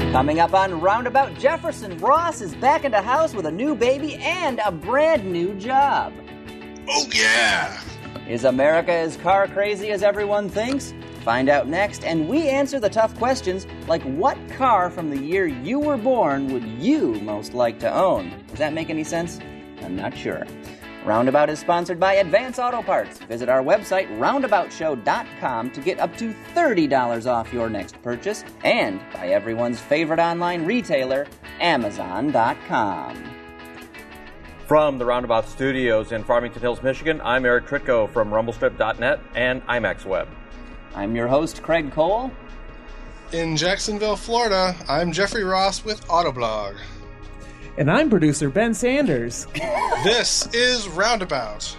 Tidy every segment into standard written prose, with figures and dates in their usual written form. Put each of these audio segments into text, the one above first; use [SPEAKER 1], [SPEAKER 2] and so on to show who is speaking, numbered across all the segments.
[SPEAKER 1] Coming up on Roundabout, Jefferson Ross is back in the house with a new baby and a brand new job.
[SPEAKER 2] Oh, yeah!
[SPEAKER 1] Is America as car crazy as everyone thinks? Find out next, and we answer the tough questions like what car from the year you were born would you most like to own? Does that make any sense? I'm not sure. Roundabout is sponsored by Advance Auto Parts. Visit our website, roundaboutshow.com, to get up to $30 off your next purchase, and by everyone's favorite online retailer, Amazon.com.
[SPEAKER 3] From the Roundabout Studios in Farmington Hills, Michigan, I'm Eric Tritko from Rumblestrip.net and IMAX Web.
[SPEAKER 1] I'm your host, Craig Cole.
[SPEAKER 2] In Jacksonville, Florida, I'm Jeffrey Ross with Autoblog.
[SPEAKER 4] And I'm producer Ben Sanders.
[SPEAKER 2] This is Roundabout.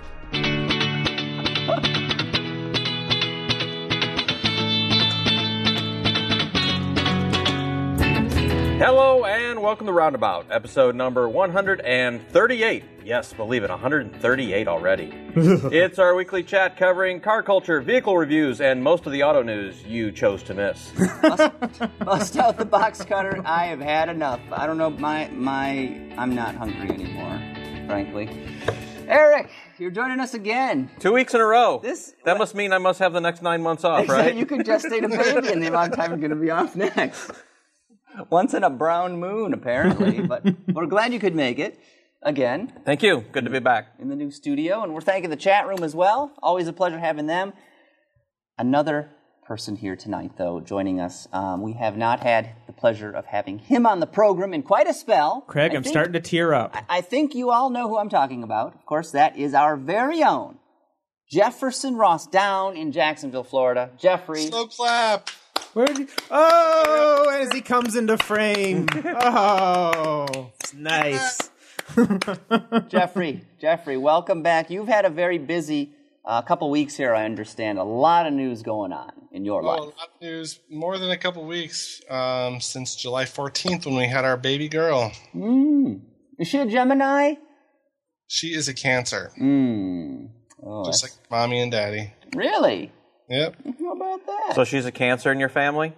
[SPEAKER 3] Hello and welcome to Roundabout, episode number 138. Yes, believe it, 138 already. It's our weekly chat covering car culture, vehicle reviews, and most of the auto news you chose to miss.
[SPEAKER 1] Bust out the box cutter. I have had enough. I don't know, I'm not hungry anymore, frankly. Eric, you're joining us again.
[SPEAKER 3] 2 weeks in a row. That must mean I must have the next 9 months off, right?
[SPEAKER 1] You can gestate a baby in the amount of time you're going to be off next. Once in a brown moon, apparently, but we're glad you could make it again.
[SPEAKER 3] Thank you. Good to be back.
[SPEAKER 1] In the new studio, and we're thanking the chat room as well. Always a pleasure having them. Another person here tonight, though, joining us. We have not had the pleasure of having him on the program in quite a spell.
[SPEAKER 4] Craig, I'm starting to tear up.
[SPEAKER 1] I think you all know who I'm talking about. Of course, that is our very own Jefferson Ross down in Jacksonville, Florida. Jeffrey.
[SPEAKER 2] Slow clap.
[SPEAKER 4] Oh, as he comes into frame. Oh, it's nice.
[SPEAKER 1] Jeffrey, welcome back. You've had a very busy couple weeks here, I understand. A lot of news going on in your life.
[SPEAKER 2] A lot of news, more than a couple weeks since July 14th when we had our baby girl.
[SPEAKER 1] Is she a Gemini?
[SPEAKER 2] She is a Cancer.
[SPEAKER 1] Oh,
[SPEAKER 2] just like mommy and daddy.
[SPEAKER 1] Really?
[SPEAKER 2] Yep.
[SPEAKER 1] How about that?
[SPEAKER 3] So she's a Cancer in your family?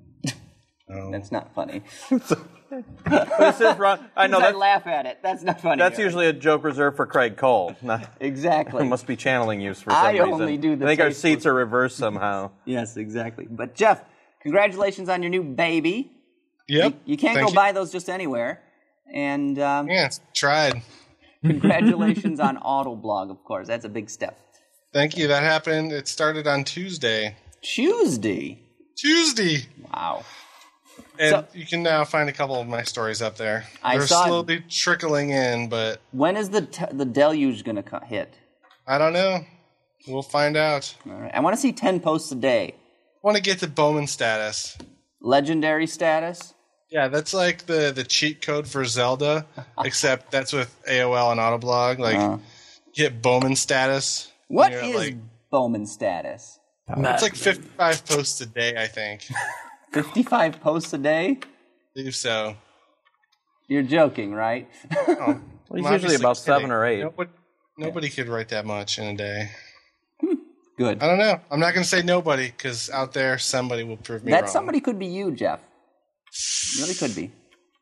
[SPEAKER 2] No.
[SPEAKER 1] That's not funny.
[SPEAKER 3] This is wrong. I know
[SPEAKER 1] I laugh at it. That's not funny.
[SPEAKER 3] That's usually a joke reserved for Craig Cole.
[SPEAKER 1] Exactly.
[SPEAKER 3] I must be channeling you for some reason.
[SPEAKER 1] I only do the
[SPEAKER 3] I think our
[SPEAKER 1] tasteless-
[SPEAKER 3] seats are reversed somehow.
[SPEAKER 1] Yes, exactly. But Jeff, congratulations on your new baby.
[SPEAKER 2] Yep.
[SPEAKER 1] You can't
[SPEAKER 2] Thank
[SPEAKER 1] go buy those just anywhere. And
[SPEAKER 2] Yeah, it's tried.
[SPEAKER 1] congratulations on Autoblog, of course. That's a big step.
[SPEAKER 2] Thank you. That happened. It started on Tuesday.
[SPEAKER 1] Tuesday?
[SPEAKER 2] Wow.
[SPEAKER 1] Wow.
[SPEAKER 2] And you can now find a couple of my stories up there. They're slowly trickling in, but...
[SPEAKER 1] When is the deluge going to hit?
[SPEAKER 2] I don't know. We'll find out.
[SPEAKER 1] All right. I want to see 10 posts a day.
[SPEAKER 2] I want to get to Bowman status.
[SPEAKER 1] Legendary status?
[SPEAKER 2] Yeah, that's like the cheat code for Zelda, except that's with AOL and Autoblog. Like, hit Bowman status.
[SPEAKER 1] What is Bowman status?
[SPEAKER 2] It's like 55 posts a day, I think.
[SPEAKER 1] 55 posts a day?
[SPEAKER 2] I believe so.
[SPEAKER 1] You're joking, right?
[SPEAKER 2] Oh,
[SPEAKER 3] Well, it's usually about 7 or 8.
[SPEAKER 2] Nobody could write that much in a day.
[SPEAKER 1] Good.
[SPEAKER 2] I don't know. I'm not going to say nobody, because out there, somebody will prove me wrong.
[SPEAKER 1] That somebody could be you, Jeff. Really could be.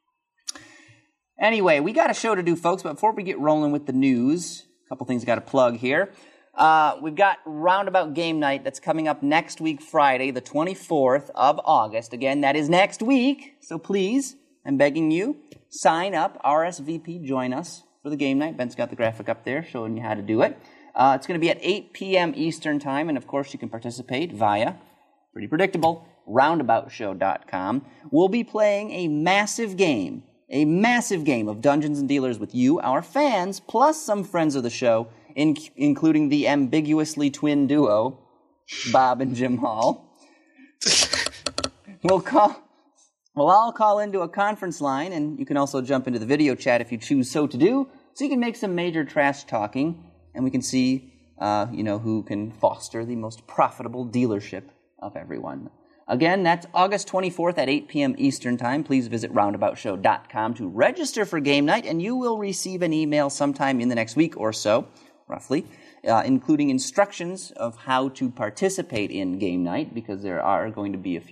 [SPEAKER 1] Anyway, we got a show to do, folks, but before we get rolling with the news, a couple things I got to plug here. We've got Roundabout Game Night that's coming up next week, Friday, the 24th of August. Again, that is next week, so please, I'm begging you, sign up, RSVP, join us for the game night. Ben's got the graphic up there showing you how to do it. It's going to be at 8 p.m. Eastern Time, and of course you can participate via, pretty predictable, roundaboutshow.com. We'll be playing a massive game of Dungeons and Dealers with you, our fans, plus some friends of the show, including the ambiguously twin duo, Bob and Jim Hall. We'll all call into a conference line, and you can also jump into the video chat if you choose so to do, so you can make some major trash talking, and we can see, who can foster the most profitable dealership of everyone. Again, that's August 24th at 8 p.m. Eastern Time. Please visit roundaboutshow.com to register for game night, and you will receive an email sometime in the next week or so, roughly, including instructions of how to participate in game night, because there are going to be a few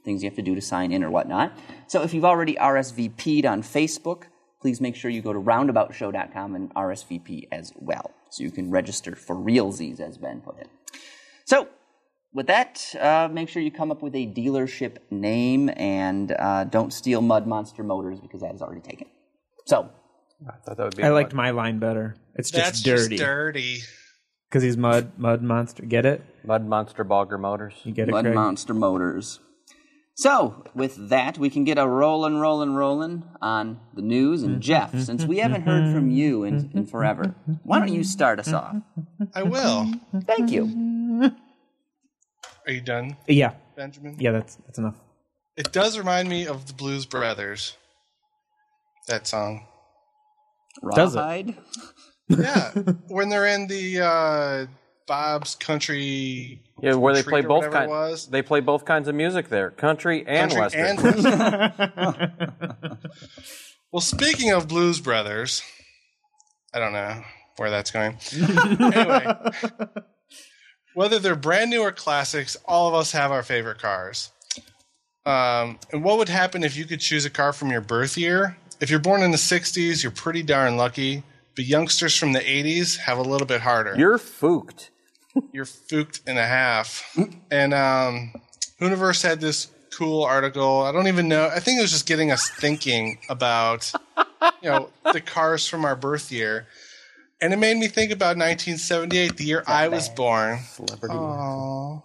[SPEAKER 1] things you have to do to sign in or whatnot. So if you've already RSVP'd on Facebook, please make sure you go to roundaboutshow.com and RSVP as well, so you can register for realsies, as Ben put it. So with that, make sure you come up with a dealership name, and don't steal Mud Monster Motors, because that is already taken. So
[SPEAKER 3] I thought that would be.
[SPEAKER 4] I liked my line better. It's just dirty.
[SPEAKER 2] Just dirty.
[SPEAKER 4] Because he's mud monster. Get it?
[SPEAKER 3] Mud Monster Bogger Motors.
[SPEAKER 4] You get it,
[SPEAKER 1] Mud
[SPEAKER 4] Craig?
[SPEAKER 1] Monster Motors. So, with that, we can get a rolling on the news. And Jeff, since we haven't heard from you in forever, why don't you start us off?
[SPEAKER 2] I will.
[SPEAKER 1] Thank you.
[SPEAKER 2] Are you done,
[SPEAKER 4] Yeah.
[SPEAKER 2] Benjamin?
[SPEAKER 4] Yeah, that's enough.
[SPEAKER 2] It does remind me of the Blues Brothers. That song.
[SPEAKER 4] Does it?
[SPEAKER 1] Rawhide?
[SPEAKER 2] Yeah, when they're in the Bob's Country.
[SPEAKER 3] Yeah, where they
[SPEAKER 2] Retreat
[SPEAKER 3] play
[SPEAKER 2] or
[SPEAKER 3] both
[SPEAKER 2] whatever it
[SPEAKER 3] kinds.
[SPEAKER 2] was.
[SPEAKER 3] They play both kinds of music there, country and
[SPEAKER 2] Country
[SPEAKER 3] western.
[SPEAKER 2] and Western. Well, speaking of Blues Brothers, I don't know where that's going. Anyway, whether they're brand new or classics, all of us have our favorite cars. And what would happen if you could choose a car from your birth year? If you're born in the 60s, you're pretty darn lucky. But youngsters from the 80s have a little bit harder.
[SPEAKER 3] You're fooked.
[SPEAKER 2] You're fooked and a half. And Hooniverse had this cool article. I don't even know. I think it was just getting us thinking about, the cars from our birth year. And it made me think about 1978, the year I was born.
[SPEAKER 3] Celebrity.
[SPEAKER 2] Aww.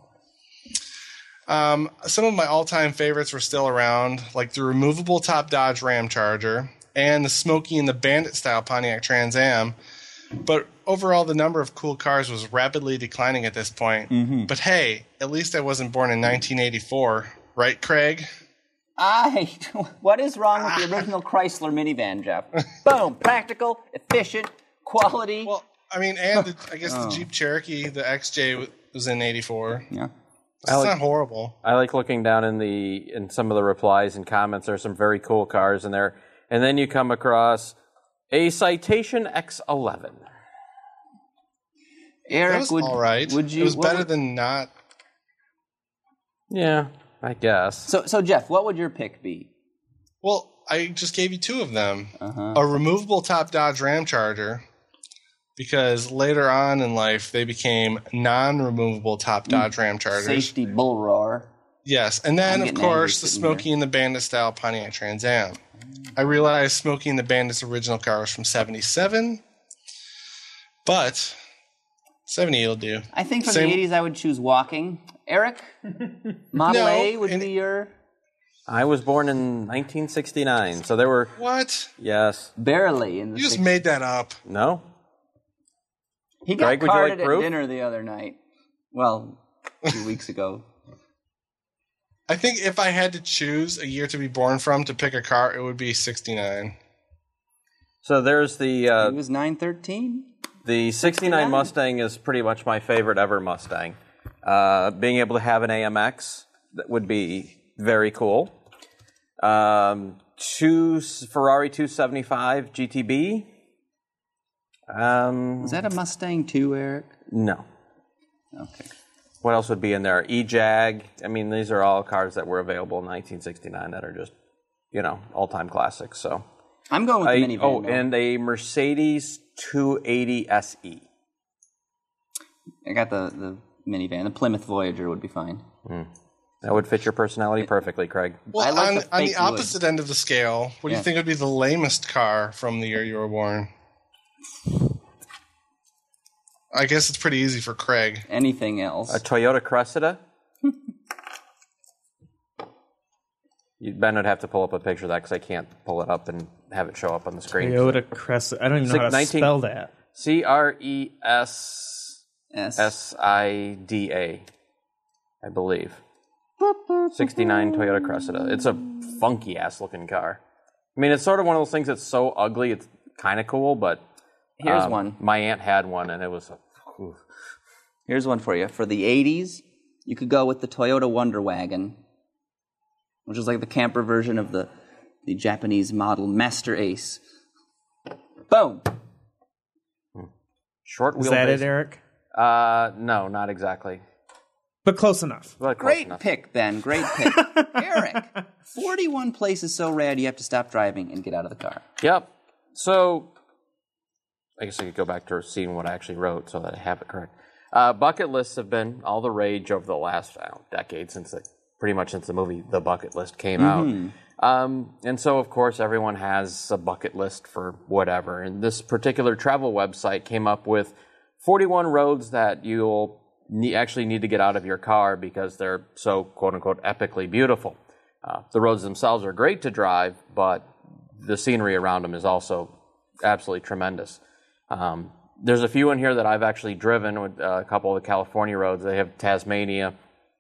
[SPEAKER 2] Some of my all-time favorites were still around, like the removable top Dodge Ram Charger and the Smokey and the Bandit-style Pontiac Trans Am. But overall, the number of cool cars was rapidly declining at this point. Mm-hmm. But hey, at least I wasn't born in 1984. Right, Craig?
[SPEAKER 1] What is wrong with the original Chrysler minivan, Jeff? Boom. Practical, efficient, quality.
[SPEAKER 2] Well, I mean, and I guess the Jeep Cherokee, the XJ, was in 84.
[SPEAKER 1] Yeah.
[SPEAKER 2] It's not horrible.
[SPEAKER 3] I like looking down in some of the replies and comments. There's some very cool cars in there. And then you come across a Citation X11.
[SPEAKER 2] That
[SPEAKER 1] Eric,
[SPEAKER 2] was all right.
[SPEAKER 1] Would you?
[SPEAKER 2] It was better than not.
[SPEAKER 3] Yeah, I guess.
[SPEAKER 1] So Jeff, what would your pick be?
[SPEAKER 2] Well, I just gave you two of them.
[SPEAKER 1] Uh-huh.
[SPEAKER 2] A removable top Dodge Ram Charger, because later on in life they became non-removable top Dodge Ram Chargers.
[SPEAKER 1] Safety bull roar.
[SPEAKER 2] Yes, and then
[SPEAKER 1] I'm
[SPEAKER 2] of
[SPEAKER 1] getting
[SPEAKER 2] course the
[SPEAKER 1] angry sitting
[SPEAKER 2] Smokey and the Bandit style Pontiac Trans Am. I realized Smokey and the Bandit's original car was from 77, but 70 will do.
[SPEAKER 1] I think from
[SPEAKER 2] Same-
[SPEAKER 1] the 80s I would choose walking. Eric, Model
[SPEAKER 2] No,
[SPEAKER 1] A would
[SPEAKER 2] and-
[SPEAKER 1] be your...
[SPEAKER 3] I was born in 1969, so there were,
[SPEAKER 2] What?
[SPEAKER 3] yes,
[SPEAKER 1] Barely in the
[SPEAKER 2] You just
[SPEAKER 1] 60s.
[SPEAKER 2] made that up.
[SPEAKER 3] no?
[SPEAKER 1] He got
[SPEAKER 3] Greg, would you like
[SPEAKER 1] carded at
[SPEAKER 3] proof?
[SPEAKER 1] dinner the other night. Well, 2 weeks ago.
[SPEAKER 2] I think if I had to choose a year to be born from to pick a car, it would be 69.
[SPEAKER 3] So there's
[SPEAKER 1] It was 913.
[SPEAKER 3] the 69 Mustang is pretty much my favorite ever Mustang. Being able to have an AMX, that would be very cool. Two Ferrari 275 GTB.
[SPEAKER 1] Is that a Mustang too, Eric?
[SPEAKER 3] No.
[SPEAKER 1] Okay.
[SPEAKER 3] What else would be in there? E-Jag. I mean, these are all cars that were available in 1969 that are just, all-time classics. So
[SPEAKER 1] I'm going with the minivan.
[SPEAKER 3] Oh,
[SPEAKER 1] though.
[SPEAKER 3] and a Mercedes 280 SE.
[SPEAKER 1] I got the minivan. The Plymouth Voyager would be fine.
[SPEAKER 3] That would fit your personality perfectly, Craig.
[SPEAKER 2] Well,
[SPEAKER 1] I like
[SPEAKER 2] on
[SPEAKER 1] the
[SPEAKER 2] the
[SPEAKER 1] fake
[SPEAKER 2] opposite end of the scale, what do
[SPEAKER 1] Yeah.
[SPEAKER 2] you think would be the lamest car from the year you were born? I guess it's pretty easy for Craig.
[SPEAKER 1] Anything else?
[SPEAKER 3] A Toyota Cressida. Ben would have to pull up a picture of that because I can't pull it up and have it show up on the screen.
[SPEAKER 4] Toyota Cressida. I don't even know how to
[SPEAKER 3] 19
[SPEAKER 4] spell that.
[SPEAKER 3] CRESSIDA, I believe. 69 Toyota Cressida. It's a funky ass looking car. I mean, it's sort of one of those things that's so ugly, it's kind of cool, but
[SPEAKER 1] Here's one.
[SPEAKER 3] My aunt had one, and it was.
[SPEAKER 1] Here's one for you. For the 80s, you could go with the Toyota Wonder Wagon, which is like the camper version of the Japanese model Master Ace. Boom.
[SPEAKER 3] Short wheelbase.
[SPEAKER 4] Is that it, Eric?
[SPEAKER 3] No, not exactly.
[SPEAKER 4] But close enough.
[SPEAKER 3] But close
[SPEAKER 1] Great
[SPEAKER 3] enough.
[SPEAKER 1] pick, Ben. Great pick. Eric, 41 places so rad you have to stop driving and get out of the car.
[SPEAKER 3] Yep. So, I guess I could go back to seeing what I actually wrote so that I have it correct. Bucket lists have been all the rage over the last decade, pretty much since the movie The Bucket List came out. And so, of course, everyone has a bucket list for whatever. And this particular travel website came up with 41 roads that you'll actually need to get out of your car because they're so, quote-unquote, epically beautiful. The roads themselves are great to drive, but the scenery around them is also absolutely tremendous. There's a few in here that I've actually driven with a couple of the California roads. They have Tasmania.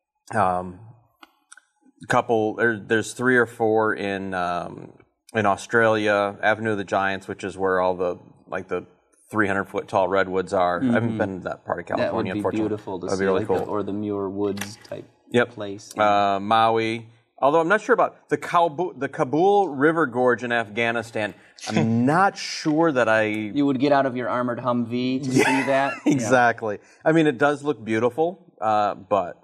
[SPEAKER 3] There's 3 or 4 in Australia. Avenue of the Giants, which is where all the 300-foot tall redwoods are. I haven't been to that part of California.
[SPEAKER 1] That would be beautiful to see,
[SPEAKER 3] That'd be really cool.
[SPEAKER 1] or the Muir Woods type place.
[SPEAKER 3] Maui. Although I'm not sure about the Kabul River Gorge in Afghanistan. I'm not sure that
[SPEAKER 1] You would get out of your armored Humvee to see that?
[SPEAKER 3] Exactly. I mean, it does look beautiful, but...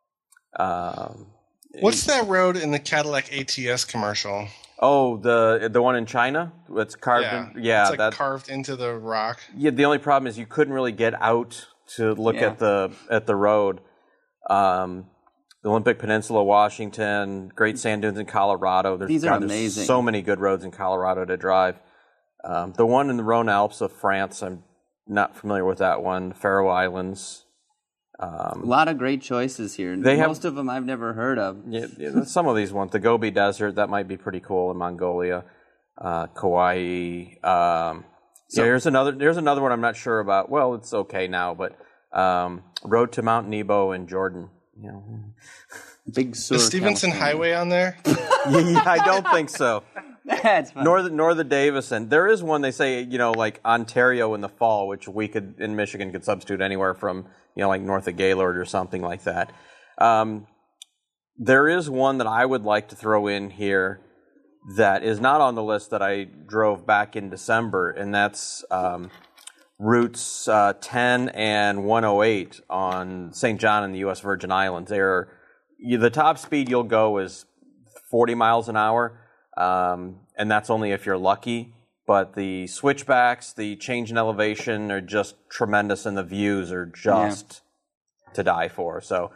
[SPEAKER 2] What's that road in the Cadillac ATS commercial?
[SPEAKER 3] Oh, the one in China? It's carved
[SPEAKER 2] it's carved into the rock.
[SPEAKER 3] Yeah, the only problem is you couldn't really get out to look at the road. The Olympic Peninsula, Washington, Great Sand Dunes in Colorado.
[SPEAKER 1] These are amazing.
[SPEAKER 3] There's so many good roads in Colorado to drive. The one in the Rhone Alps of France, I'm not familiar with that one. Faroe Islands.
[SPEAKER 1] A lot of great choices here. Most of them I've never heard of.
[SPEAKER 3] Yeah, some of these ones. The Gobi Desert, that might be pretty cool in Mongolia. Kauai. There's another one I'm not sure about. Well, it's okay now, but Road to Mount Nebo in Jordan.
[SPEAKER 1] Big Sur,
[SPEAKER 2] Is Stevenson
[SPEAKER 1] California.
[SPEAKER 2] Highway on there?
[SPEAKER 3] Yeah, I don't think so.
[SPEAKER 1] That's fine.
[SPEAKER 3] Nor the Davison. There is one they say, like Ontario in the fall, which we could in Michigan could substitute anywhere from, like north of Gaylord or something like that. There is one that I would like to throw in here that is not on the list that I drove back in December, and that's routes 10 and 108 on St. John in the U.S. Virgin Islands. The top speed you'll go is 40 miles an hour, and that's only if you're lucky. But the switchbacks, the change in elevation are just tremendous, and the views are just to die for. So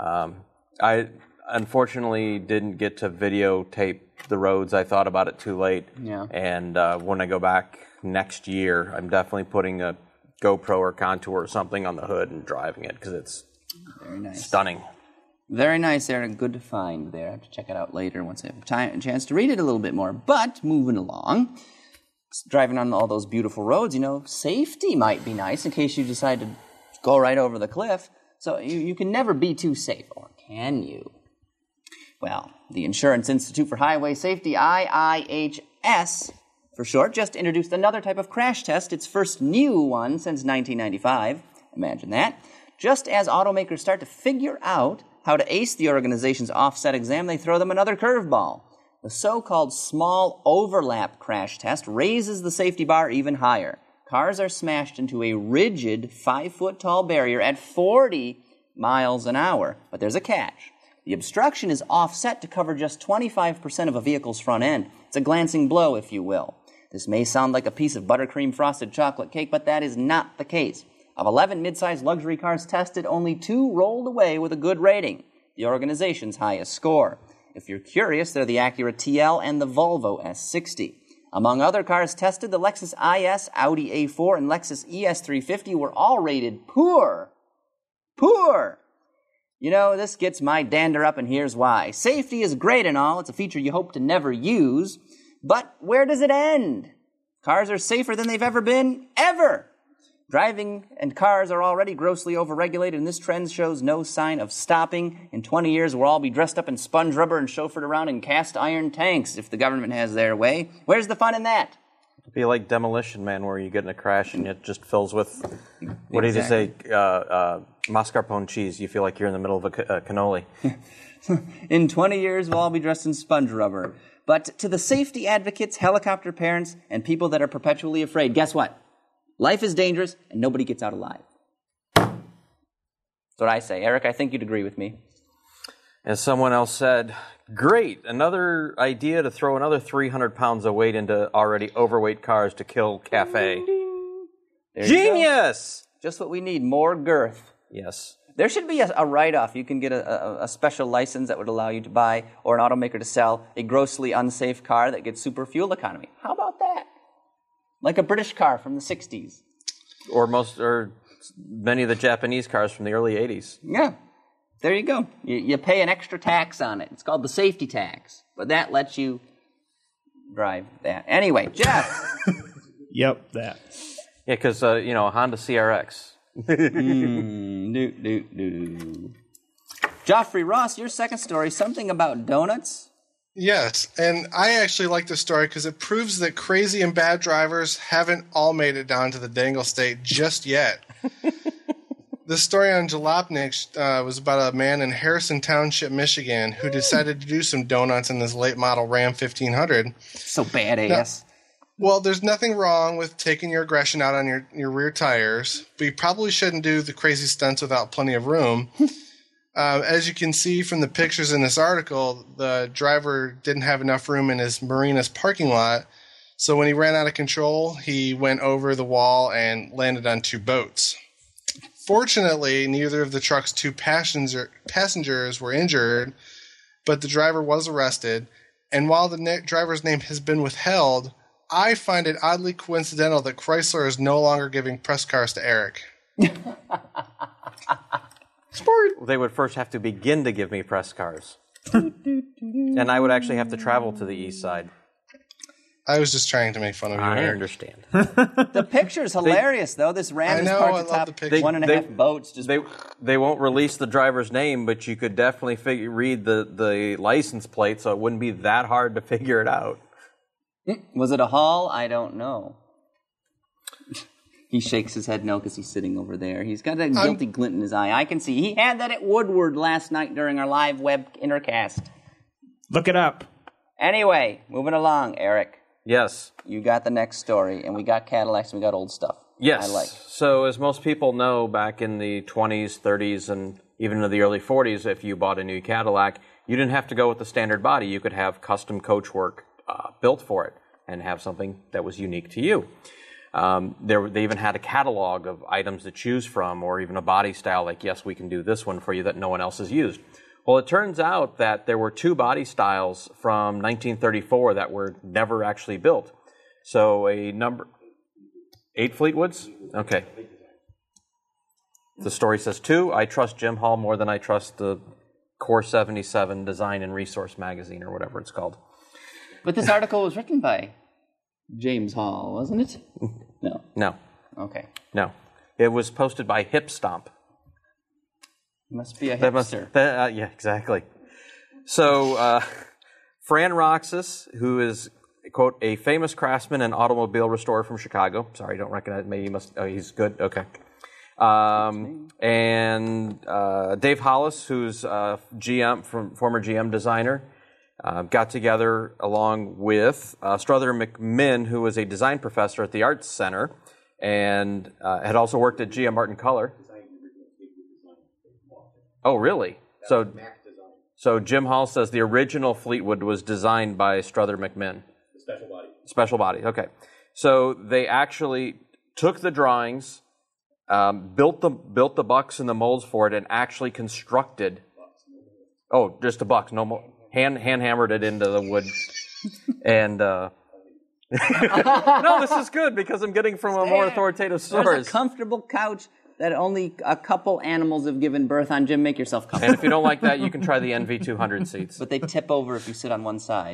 [SPEAKER 3] I unfortunately didn't get to videotape the roads. I thought about it too late.
[SPEAKER 1] Yeah.
[SPEAKER 3] And when I go back next year, I'm definitely putting a GoPro or Contour or something on the hood and driving it because it's
[SPEAKER 1] Very nice.
[SPEAKER 3] stunning.
[SPEAKER 1] Very nice there, and good to find there. I have to check it out later once I have a chance to read it a little bit more. But moving along, driving on all those beautiful roads, safety might be nice in case you decide to go right over the cliff. So you can never be too safe, or can you? Well, the Insurance Institute for Highway Safety, IIHS for short, just introduced another type of crash test, its first new one since 1995. Imagine that. Just as automakers start to figure out how to ace the organization's offset exam, they throw them another curveball. The so-called small overlap crash test raises the safety bar even higher. Cars are smashed into a rigid 5-foot-tall barrier at 40 miles an hour. But there's a catch. The obstruction is offset to cover just 25% of a vehicle's front end. It's a glancing blow, if you will. This may sound like a piece of buttercream frosted chocolate cake, but that is not the case. Of 11 midsize luxury cars tested, only 2 rolled away with a good rating, the organization's highest score. If you're curious, they're the Acura TL and the Volvo S60. Among other cars tested, the Lexus IS, Audi A4, and Lexus ES350 were all rated poor. Poor! This gets my dander up, and here's why. Safety is great and all. It's a feature you hope to never use. But where does it end? Cars are safer than they've ever been, ever! Driving and cars are already grossly overregulated, and this trend shows no sign of stopping. In 20 years, we'll all be dressed up in sponge rubber and chauffeured around in cast iron tanks if the government has their way. Where's the fun in that?
[SPEAKER 3] It'd be like Demolition Man, where you get in a crash and it just fills with, what did you say, mascarpone cheese. You feel like you're in the middle of a cannoli.
[SPEAKER 1] In 20 years, we'll all be dressed in sponge rubber. But to the safety advocates, helicopter parents, and people that are perpetually afraid, guess what? Life is dangerous, and nobody gets out alive. That's what I say. Eric, I think you'd agree with me.
[SPEAKER 3] And someone else said, great, another idea to throw another 300 pounds of weight into already overweight cars to kill Cafe. Genius!
[SPEAKER 1] Just what we need, more girth.
[SPEAKER 3] Yes.
[SPEAKER 1] There should be a write-off. You can get a special license that would allow you to buy, or an automaker to sell, a grossly unsafe car that gets super fuel economy. How about that? Like a British car from the 60s.
[SPEAKER 3] Or many of the Japanese cars from the early 80s.
[SPEAKER 1] Yeah. There you go. You pay an extra tax on it. It's called the safety tax. But that lets you drive that. Anyway, Jeff.
[SPEAKER 4] Yep, that.
[SPEAKER 3] Yeah, because, a Honda CRX.
[SPEAKER 1] Joffrey Ross, your second story, something about donuts?
[SPEAKER 2] Yes, and I actually like this story because it proves that crazy and bad drivers haven't all made it down to the Dangle State just yet. The story on Jalopnik was about a man in Harrison Township, Michigan, who decided to do some donuts in his late model Ram 1500.
[SPEAKER 1] So badass.
[SPEAKER 2] Well, there's nothing wrong with taking your aggression out on your rear tires, but you probably shouldn't do the crazy stunts without plenty of room. As you can see from the pictures in this article, the driver didn't have enough room in his marina's parking lot, so when he ran out of control, he went over the wall and landed on two boats. Fortunately, neither of the truck's two passengers were injured, but the driver was arrested, and while the driver's name has been withheld, I find it oddly coincidental that Chrysler is no longer giving press cars to Eric.
[SPEAKER 3] They would first have to begin to give me press cars. And I would actually have to travel to the east side.
[SPEAKER 2] I was just trying to make fun of you,
[SPEAKER 3] I
[SPEAKER 2] Eric.
[SPEAKER 3] understand.
[SPEAKER 1] The picture's hilarious, though. This Ram is parked
[SPEAKER 2] I
[SPEAKER 1] atop
[SPEAKER 2] love the picture.
[SPEAKER 1] 1.5 boats. Just
[SPEAKER 3] They won't release the driver's name, but you could definitely read the license plate, so it wouldn't be that hard to figure it out.
[SPEAKER 1] Was it a Hall? I don't know. He shakes his head no because he's sitting over there. He's got a guilty glint in his eye. I can see. He had that at Woodward last night during our live web intercast.
[SPEAKER 4] Look it up.
[SPEAKER 1] Anyway, moving along, Eric.
[SPEAKER 3] Yes.
[SPEAKER 1] You got the next story, and we got Cadillacs and we got old stuff.
[SPEAKER 3] Yes.
[SPEAKER 1] I like.
[SPEAKER 3] So as most people know, back in the 20s, 30s, and even into the early 40s, if you bought a new Cadillac, you didn't have to go with the standard body. You could have custom coachwork built for it and have something that was unique to you. They even had a catalog of items to choose from, or even a body style like, yes, we can do this one for you that no one else has used. Well, it turns out that there were two body styles from 1934 that were never actually built. So 8 Fleetwoods? Okay. The story says 2. I trust Jim Hall more than I trust the Core 77 Design and Resource magazine, or whatever it's called.
[SPEAKER 1] But this article was written by James Hall, wasn't it? No.
[SPEAKER 3] No.
[SPEAKER 1] Okay.
[SPEAKER 3] No. It was posted by Hip Stomp.
[SPEAKER 1] Must be a hipster.
[SPEAKER 3] Yeah, exactly. So, Fran Roxas, who is, quote, a famous craftsman and automobile restorer from Chicago. Sorry, don't recognize me. He's good. Okay. And Dave Hollis, who's former GM designer, got together along with Strother McMinn, who was a design professor at the Arts Center and had also worked at GM Art and Color. Oh, really? So Jim Hall says the original Fleetwood was designed by Strother McMinn. Special body. Okay. So they actually took the drawings, built the bucks and the molds for it, and actually constructed. Oh, just the bucks, no more. Hand hammered it into the wood, and no, this is good because I'm getting from a more authoritative source.
[SPEAKER 1] There's a comfortable couch that only a couple animals have given birth on. Jim, make yourself comfortable.
[SPEAKER 3] And if you don't like that, you can try the NV200 seats.
[SPEAKER 1] But they tip over if you sit on one side.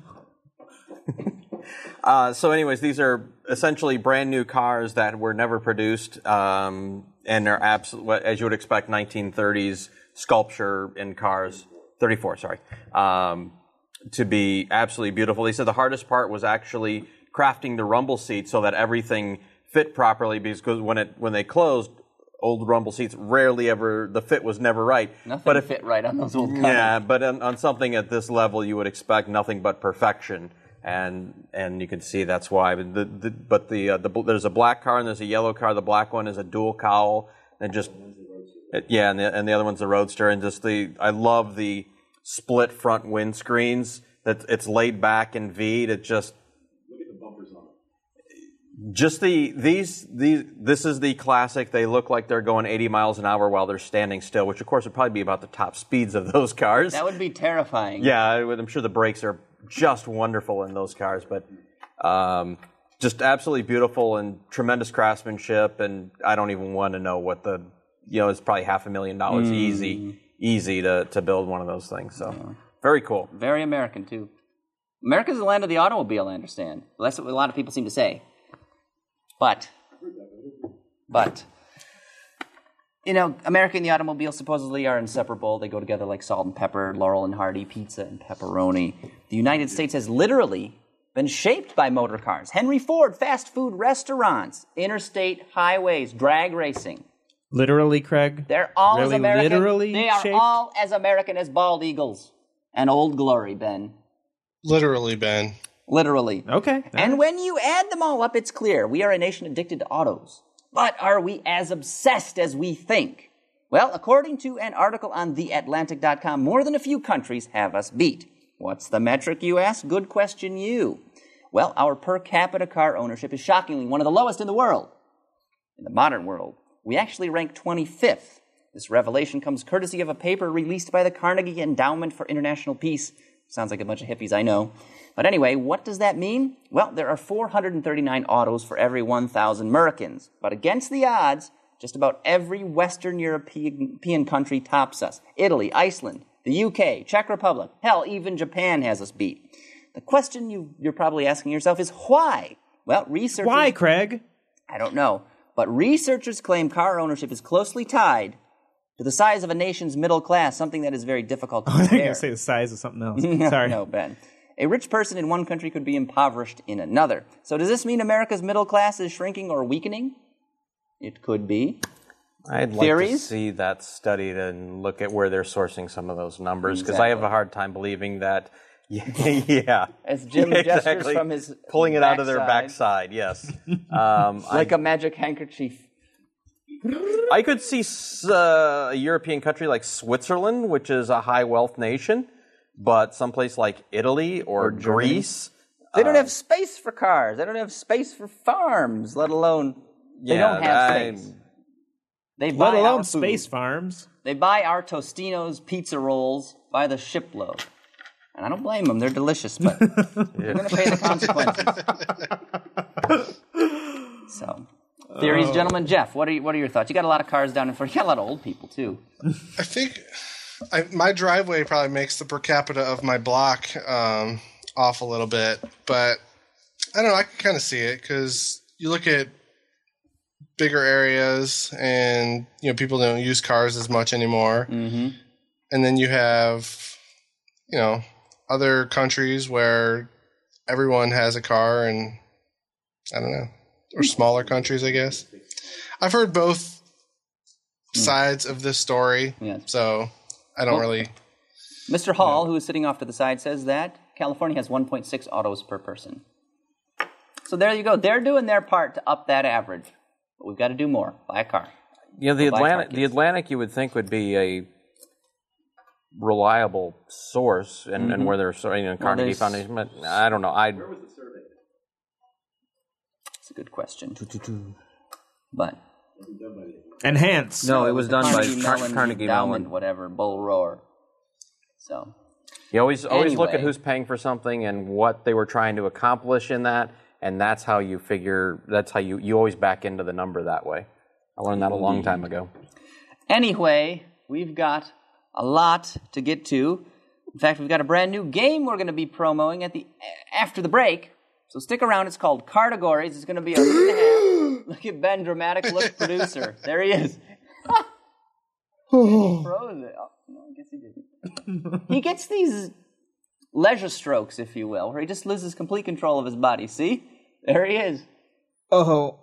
[SPEAKER 3] So anyways, these are essentially brand new cars that were never produced, and they're absolutely, as you would expect, 1930s sculpture in cars, 34, sorry, to be absolutely beautiful. They said the hardest part was actually crafting the rumble seat so that everything fit properly, because when they closed, old rumble seats rarely ever, the fit was never right.
[SPEAKER 1] Nothing fit right on those old cars.
[SPEAKER 3] Yeah, but on something at this level, you would expect nothing but perfection. And you can see that's why. But there's a black car and there's a yellow car. The black one is a dual cowl, and just Yeah, and the other one's the Roadster, and I love the split front windscreens. That it's laid back and V'd. It just look at the bumpers on it. Just this is the classic. They look like they're going 80 miles an hour while they're standing still, which of course would probably be about the top speeds of those cars.
[SPEAKER 1] That would be terrifying.
[SPEAKER 3] Yeah, I'm sure the brakes are just wonderful in those cars, but just absolutely beautiful and tremendous craftsmanship. And I don't even want to know what it's probably $500,000 easy to build one of those things. So very cool.
[SPEAKER 1] Very American too. America's the land of the automobile, I understand. Well, that's what a lot of people seem to say. But, America and the automobile supposedly are inseparable. They go together like salt and pepper, Laurel and Hardy, pizza and pepperoni. The United States has literally been shaped by motor cars. Henry Ford, fast food restaurants, interstate highways, drag racing.
[SPEAKER 4] Literally, Craig?
[SPEAKER 1] They're all as American.
[SPEAKER 4] Literally
[SPEAKER 1] they are
[SPEAKER 4] shaped?
[SPEAKER 1] all as American as bald eagles and Old Glory, Ben.
[SPEAKER 2] Literally, Ben.
[SPEAKER 1] Literally.
[SPEAKER 4] Okay.
[SPEAKER 1] And when you add them all up, it's clear. We are a nation addicted to autos. But are we as obsessed as we think? Well, according to an article on TheAtlantic.com, more than a few countries have us beat. What's the metric, you ask? Good question, you. Well, our per capita car ownership is shockingly one of the lowest in the world. In the modern world, we actually rank 25th. This revelation comes courtesy of a paper released by the Carnegie Endowment for International Peace. Sounds like a bunch of hippies, I know. But anyway, what does that mean? Well, there are 439 autos for every 1,000 Americans. But against the odds, just about every Western European country tops us. Italy, Iceland, the UK, Czech Republic, hell, even Japan has us beat. The question you're probably asking yourself is why? Well, researchers...
[SPEAKER 4] Why, Craig?
[SPEAKER 1] I don't know. But researchers claim car ownership is closely tied to the size of a nation's middle class, something that is very difficult to
[SPEAKER 4] I think
[SPEAKER 1] compare.
[SPEAKER 4] you're going to say the size of something else. Sorry.
[SPEAKER 1] No, Ben. A rich person in one country could be impoverished in another. So does this mean America's middle class is shrinking or weakening? It could be.
[SPEAKER 3] I'd like to see that studied and look at where they're sourcing some of those numbers, because I have a hard time believing that. Yeah.
[SPEAKER 1] As Jim gestures from his
[SPEAKER 3] pulling it out of their backside, yes.
[SPEAKER 1] Like a magic handkerchief.
[SPEAKER 3] I could see a European country like Switzerland, which is a high wealth nation, but someplace like Italy or Greece.
[SPEAKER 1] They don't have space for cars. They don't have space for farms, let alone... They don't have space. They buy
[SPEAKER 4] Let alone
[SPEAKER 1] our food.
[SPEAKER 4] space farms.
[SPEAKER 1] They buy our Tostino's pizza rolls by the shipload. And I don't blame them. They're delicious, but they're going to pay the consequences. So, theories, gentlemen. Jeff, what are your thoughts? You got a lot of cars down in front. You got a lot of old people, too.
[SPEAKER 2] I think my driveway probably makes the per capita of my block off a little bit. But, I don't know. I can kind of see it because you look at bigger areas and, people don't use cars as much anymore. Mm-hmm. And then you have, other countries where everyone has a car and, I don't know, or smaller countries, I guess. I've heard both sides of this story, so I don't really...
[SPEAKER 1] Mr. Hall, who is sitting off to the side, says that California has 1.6 autos per person. So there you go. They're doing their part to up that average. But we've got to do more. Buy a car.
[SPEAKER 3] The Atlantic, you would think, would be a reliable source, and where they're Carnegie Foundation, but I don't know. Where was the survey?
[SPEAKER 1] It's a good question. But
[SPEAKER 4] Enhance.
[SPEAKER 3] No, it was done by Carnegie Mellon,
[SPEAKER 1] whatever, Bull Roar. So
[SPEAKER 3] you always look at who's paying for something and what they were trying to accomplish in that, and that's how you figure. That's how you always back into the number that way. I learned that a long time ago.
[SPEAKER 1] Anyway, we've got a lot to get to. In fact, we've got a brand new game we're going to be promoting after the break. So stick around. It's called Cartegories. It's going to be a minute and a half. Look at Ben, dramatic look producer. There he is. He froze it. Oh, no, I guess he didn't. He gets these leisure strokes, if you will, where he just loses complete control of his body. See? There he is.
[SPEAKER 4] Oh.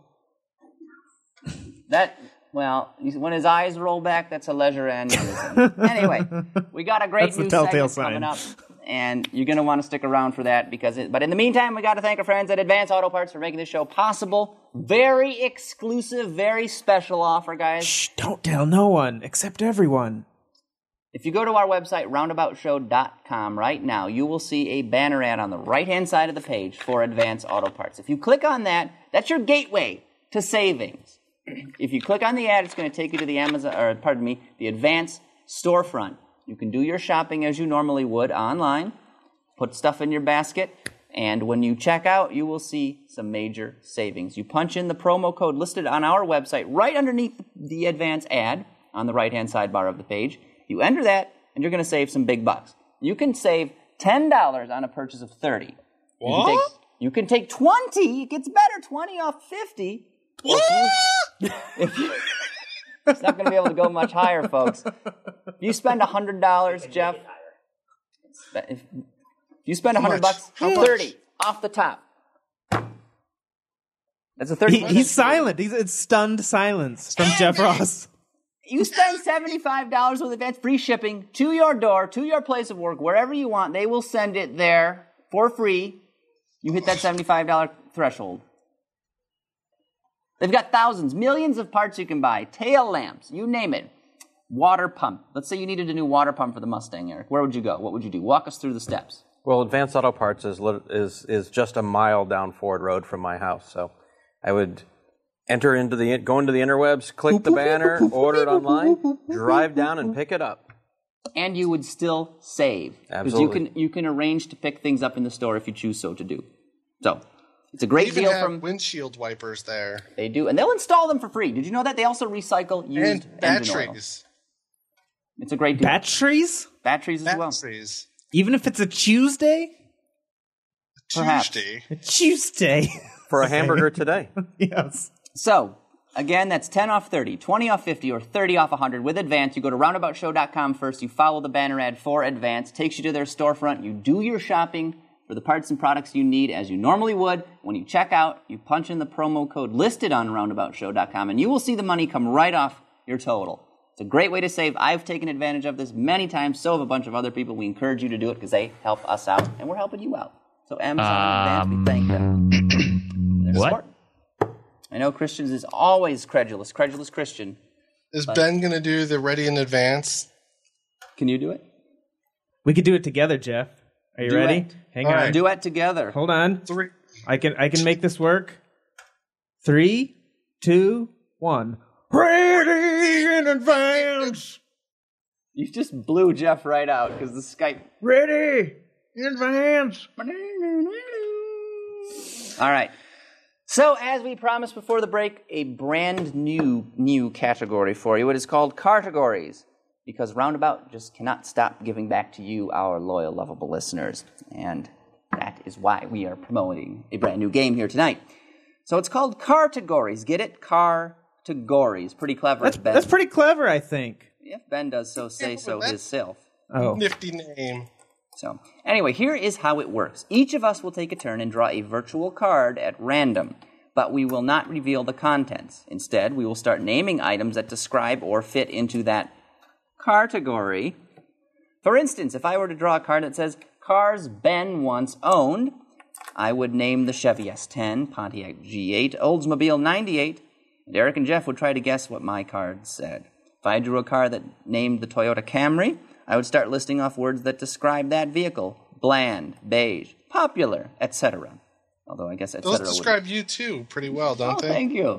[SPEAKER 1] When his eyes roll back, that's a leisure aneurysm. Anyway, we got a great new segment coming up. and you're going to want to stick around for that but in the meantime, we got to thank our friends at Advance Auto Parts for making this show possible. Very exclusive, very special offer, guys.
[SPEAKER 4] Shh, don't tell no one except everyone.
[SPEAKER 1] If you go to our website, roundaboutshow.com right now, you will see a banner ad on the right-hand side of the page for Advance Auto Parts. If you click on that, that's your gateway to savings. If you click on the ad, it's going to take you to the the Advance storefront. You can do your shopping as you normally would online, put stuff in your basket, and when you check out, you will see some major savings. You punch in the promo code listed on our website right underneath the Advance ad on the right-hand sidebar of the page. You enter that, and you're going to save some big bucks. You can save $10 on a purchase of $30.
[SPEAKER 2] What?
[SPEAKER 1] You can take 20. It gets better. 20 off 50.
[SPEAKER 2] What?
[SPEAKER 1] It's not going to be able to go much higher, folks. If you spend $100, Jeff. If you spend $100,
[SPEAKER 2] How much?
[SPEAKER 1] 30 off the top. That's a 30.
[SPEAKER 4] He's silent. It's stunned silence from Jeff Ross.
[SPEAKER 1] You spend $75 with Advance free shipping to your door, to your place of work, wherever you want. They will send it there for free. You hit that $75 threshold. They've got thousands, millions of parts you can buy. Tail lamps, you name it. Water pump. Let's say you needed a new water pump for the Mustang, Eric. Where would you go? What would you do? Walk us through the steps.
[SPEAKER 3] Well, Advance Auto Parts is just a mile down Ford Road from my house, so I would go into the interwebs, click the banner, order it online, drive down and pick it up.
[SPEAKER 1] And you would still save.
[SPEAKER 3] Absolutely.
[SPEAKER 1] Because you can arrange to pick things up in the store if you choose so to do. So, it's a great
[SPEAKER 2] They even
[SPEAKER 1] deal
[SPEAKER 2] have
[SPEAKER 1] from...
[SPEAKER 2] windshield wipers there.
[SPEAKER 1] They do. And they'll install them for free. Did you know that? They also recycle used
[SPEAKER 2] And
[SPEAKER 1] engine oil.
[SPEAKER 2] batteries.
[SPEAKER 1] It's a great deal.
[SPEAKER 4] Batteries?
[SPEAKER 1] Batteries as well.
[SPEAKER 2] Batteries.
[SPEAKER 4] Even if it's a Tuesday?
[SPEAKER 1] Perhaps.
[SPEAKER 2] Tuesday.
[SPEAKER 4] A Tuesday.
[SPEAKER 3] For a hamburger today.
[SPEAKER 4] Yes.
[SPEAKER 1] So, again, that's 10 off 30, 20 off 50, or 30 off 100 with Advance. You go to roundaboutshow.com first. You follow the banner ad for Advance. Takes you to their storefront. You do your shopping for the parts and products you need as you normally would. When you check out, you punch in the promo code listed on roundaboutshow.com, and you will see the money come right off your total. It's a great way to save. I've taken advantage of this many times. So have a bunch of other people. We encourage you to do it because they help us out, and we're helping you out. So Amazon and Advance, we thank them. Their
[SPEAKER 5] What?
[SPEAKER 1] support. I know Christians is always credulous Christian.
[SPEAKER 2] Is Ben going to do the ready in advance?
[SPEAKER 1] Can you do it?
[SPEAKER 4] We could do it together, Jeff. Are you
[SPEAKER 1] Duet.
[SPEAKER 4] ready? Hang
[SPEAKER 2] All
[SPEAKER 4] on.
[SPEAKER 2] right.
[SPEAKER 1] Duet together.
[SPEAKER 4] Hold on.
[SPEAKER 2] 3.
[SPEAKER 4] I can make this work. 3, 2, 1. Ready in advance.
[SPEAKER 1] You just blew Jeff right out because the Skype.
[SPEAKER 4] Ready in advance.
[SPEAKER 1] All right. So, as we promised before the break, a brand new category for you. It is called Cartegories, because Roundabout just cannot stop giving back to you, our loyal, lovable listeners. And that is why we are promoting a brand new game here tonight. So it's called Cartegories. Get it? Cartegories. Pretty clever, Ben.
[SPEAKER 4] That's pretty clever, I think.
[SPEAKER 1] If Ben does so say so himself.
[SPEAKER 4] Oh.
[SPEAKER 2] Nifty name.
[SPEAKER 1] So, anyway, here is how it works. Each of us will take a turn and draw a virtual card at random, but we will not reveal the contents. Instead, we will start naming items that describe or fit into that category. For instance, if I were to draw a card that says, Cars Ben Once Owned, I would name the Chevy S10, Pontiac G8, Oldsmobile 98, and Eric and Jeff would try to guess what my card said. If I drew a card that named the Toyota Camry, I would start listing off words that describe that vehicle. Bland, beige, popular, etc. Although I guess etc.
[SPEAKER 2] Those describe you too pretty well, don't they?
[SPEAKER 1] Thank you.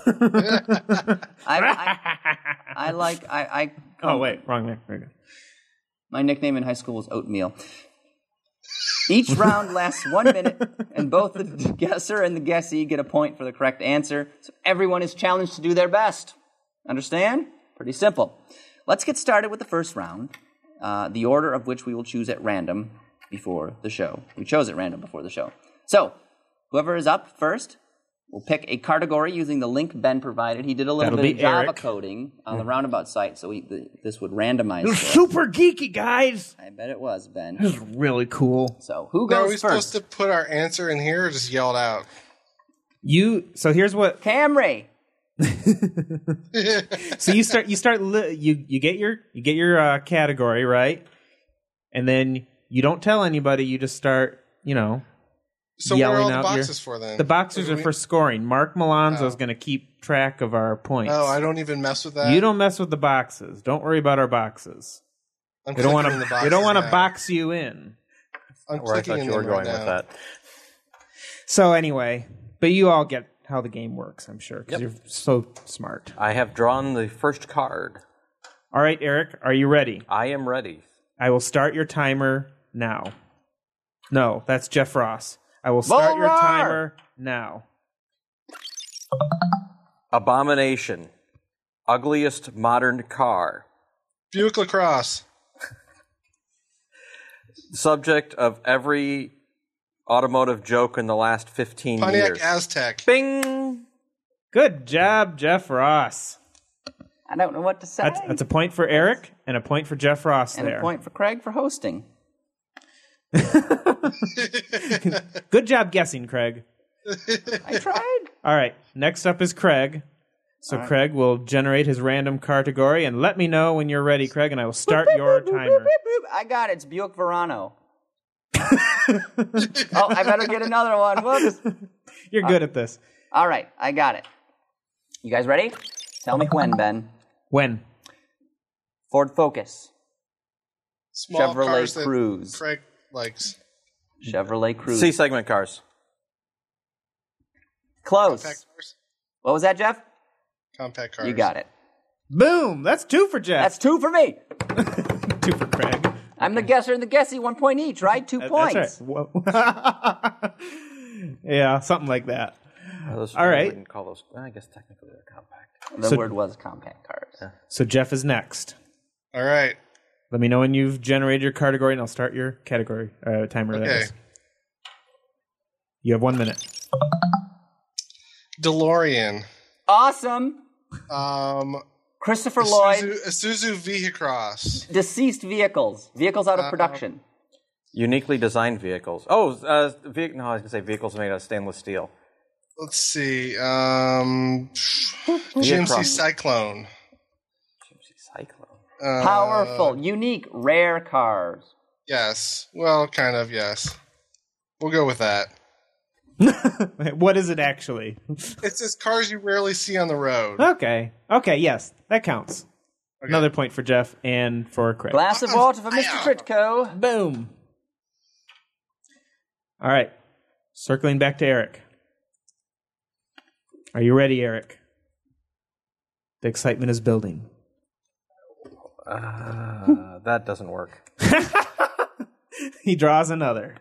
[SPEAKER 4] Oh, wait. Wrong name. Very good.
[SPEAKER 1] My nickname in high school was Oatmeal. Each round lasts 1 minute, and both the guesser and the guessee get a point for the correct answer. So everyone is challenged to do their best. Understand? Pretty simple. Let's get started with the first round, the order of which we will choose at random before the show. We chose at random before the show. So, whoever is up first will pick a category using the link Ben provided. He did a little
[SPEAKER 4] That'll
[SPEAKER 1] bit of
[SPEAKER 4] be
[SPEAKER 1] Java
[SPEAKER 4] Eric.
[SPEAKER 1] coding on the Roundabout site, so this would randomize.
[SPEAKER 4] It was
[SPEAKER 1] for us.
[SPEAKER 4] super geeky, guys.
[SPEAKER 1] I bet it was, Ben.
[SPEAKER 4] This is really cool.
[SPEAKER 1] So, who
[SPEAKER 2] Now, are
[SPEAKER 1] goes
[SPEAKER 2] we
[SPEAKER 1] first?
[SPEAKER 2] supposed to put our answer in here or just yell it out?
[SPEAKER 4] So here's what.
[SPEAKER 1] Camry.
[SPEAKER 4] So you get your category, right? And then You don't tell anybody. You just start,
[SPEAKER 2] So where are all
[SPEAKER 4] yelling
[SPEAKER 2] the
[SPEAKER 4] out
[SPEAKER 2] boxes for then?
[SPEAKER 4] The boxes are for scoring. Mark Malonzo is going to keep track of our points.
[SPEAKER 2] Oh, I don't even mess with that.
[SPEAKER 4] You don't mess with the boxes. Don't worry about our boxes.
[SPEAKER 2] I'm
[SPEAKER 4] We don't want
[SPEAKER 2] clicking in the
[SPEAKER 4] to. We don't want to
[SPEAKER 2] boxes
[SPEAKER 4] box you in.
[SPEAKER 2] now. I'm
[SPEAKER 3] Where I
[SPEAKER 2] clicking
[SPEAKER 3] thought
[SPEAKER 2] in
[SPEAKER 3] you were
[SPEAKER 2] them
[SPEAKER 3] going
[SPEAKER 2] right
[SPEAKER 3] with
[SPEAKER 2] now.
[SPEAKER 3] that.
[SPEAKER 4] So anyway, but you all get how the game works, I'm sure, because you're so smart.
[SPEAKER 3] I have drawn the first card.
[SPEAKER 4] All right, Eric, are you ready?
[SPEAKER 3] I am ready.
[SPEAKER 4] I will start your timer now. No, that's Jeff Ross. I will start your
[SPEAKER 1] Volvar!
[SPEAKER 4] timer now.
[SPEAKER 3] Abomination. Ugliest modern car.
[SPEAKER 2] Buick LaCrosse.
[SPEAKER 3] Subject of every automotive joke in the last 15
[SPEAKER 2] Pontiac
[SPEAKER 3] years.
[SPEAKER 2] Aztec.
[SPEAKER 3] Bing!
[SPEAKER 4] Good job, Jeff Ross.
[SPEAKER 1] I don't know what to say.
[SPEAKER 4] That's a point for Eric and a point for Jeff Ross
[SPEAKER 1] and
[SPEAKER 4] there.
[SPEAKER 1] a point for Craig for hosting.
[SPEAKER 4] Good job guessing, Craig.
[SPEAKER 1] I tried.
[SPEAKER 4] All right, next up is Craig. So Craig will generate his random category and let me know when you're ready, Craig, and I will start your timer.
[SPEAKER 1] I got it. It's Buick Verano. Oh, I better get another one. Whoops.
[SPEAKER 4] You're good at this.
[SPEAKER 1] All right, I got it. You guys ready? Tell me when, Ben.
[SPEAKER 4] When?
[SPEAKER 1] Ford Focus.
[SPEAKER 2] Small
[SPEAKER 1] Chevrolet
[SPEAKER 2] cars that
[SPEAKER 1] Cruise.
[SPEAKER 2] Craig likes.
[SPEAKER 1] Chevrolet Cruise.
[SPEAKER 3] C-segment cars.
[SPEAKER 1] Close.
[SPEAKER 2] Compact cars.
[SPEAKER 1] What was that, Jeff?
[SPEAKER 2] Compact cars.
[SPEAKER 1] You got it.
[SPEAKER 4] Boom! That's 2 for Jeff.
[SPEAKER 1] That's 2 for me.
[SPEAKER 4] 2 for Craig.
[SPEAKER 1] I'm the guesser and the guessy. 1 point each, right? 2 points.
[SPEAKER 4] That's right. Yeah, something like that. All right.
[SPEAKER 3] I wouldn't call those. I guess technically they're compact.
[SPEAKER 1] The
[SPEAKER 4] So-
[SPEAKER 1] word was compact cars.
[SPEAKER 4] So Jeff is next.
[SPEAKER 2] All right.
[SPEAKER 4] Let me know when you've generated your category, and I'll start your category timer. That
[SPEAKER 2] Okay.
[SPEAKER 4] is. You have 1 minute.
[SPEAKER 2] DeLorean.
[SPEAKER 1] Awesome. Christopher Lloyd.
[SPEAKER 2] Isuzu V-Cross.
[SPEAKER 1] Deceased vehicles. Vehicles out of production.
[SPEAKER 3] Uniquely designed vehicles. Oh, no, I was going to say vehicles made out of stainless steel.
[SPEAKER 2] Let's see. GMC Cyclone.
[SPEAKER 3] Cyclone.
[SPEAKER 1] Powerful. Unique. Rare cars.
[SPEAKER 2] Yes. Well, kind of, yes. We'll go with that.
[SPEAKER 4] What is it actually?
[SPEAKER 2] It's just cars you rarely see on the road.
[SPEAKER 4] Okay, yes, that counts.
[SPEAKER 2] Okay.
[SPEAKER 4] Another point for Jeff and for Craig.
[SPEAKER 1] Glass of water for Mr. Critco.
[SPEAKER 4] Boom. All right, circling back to Eric. Are you ready, Eric? The excitement is building.
[SPEAKER 3] That doesn't work.
[SPEAKER 4] He draws another.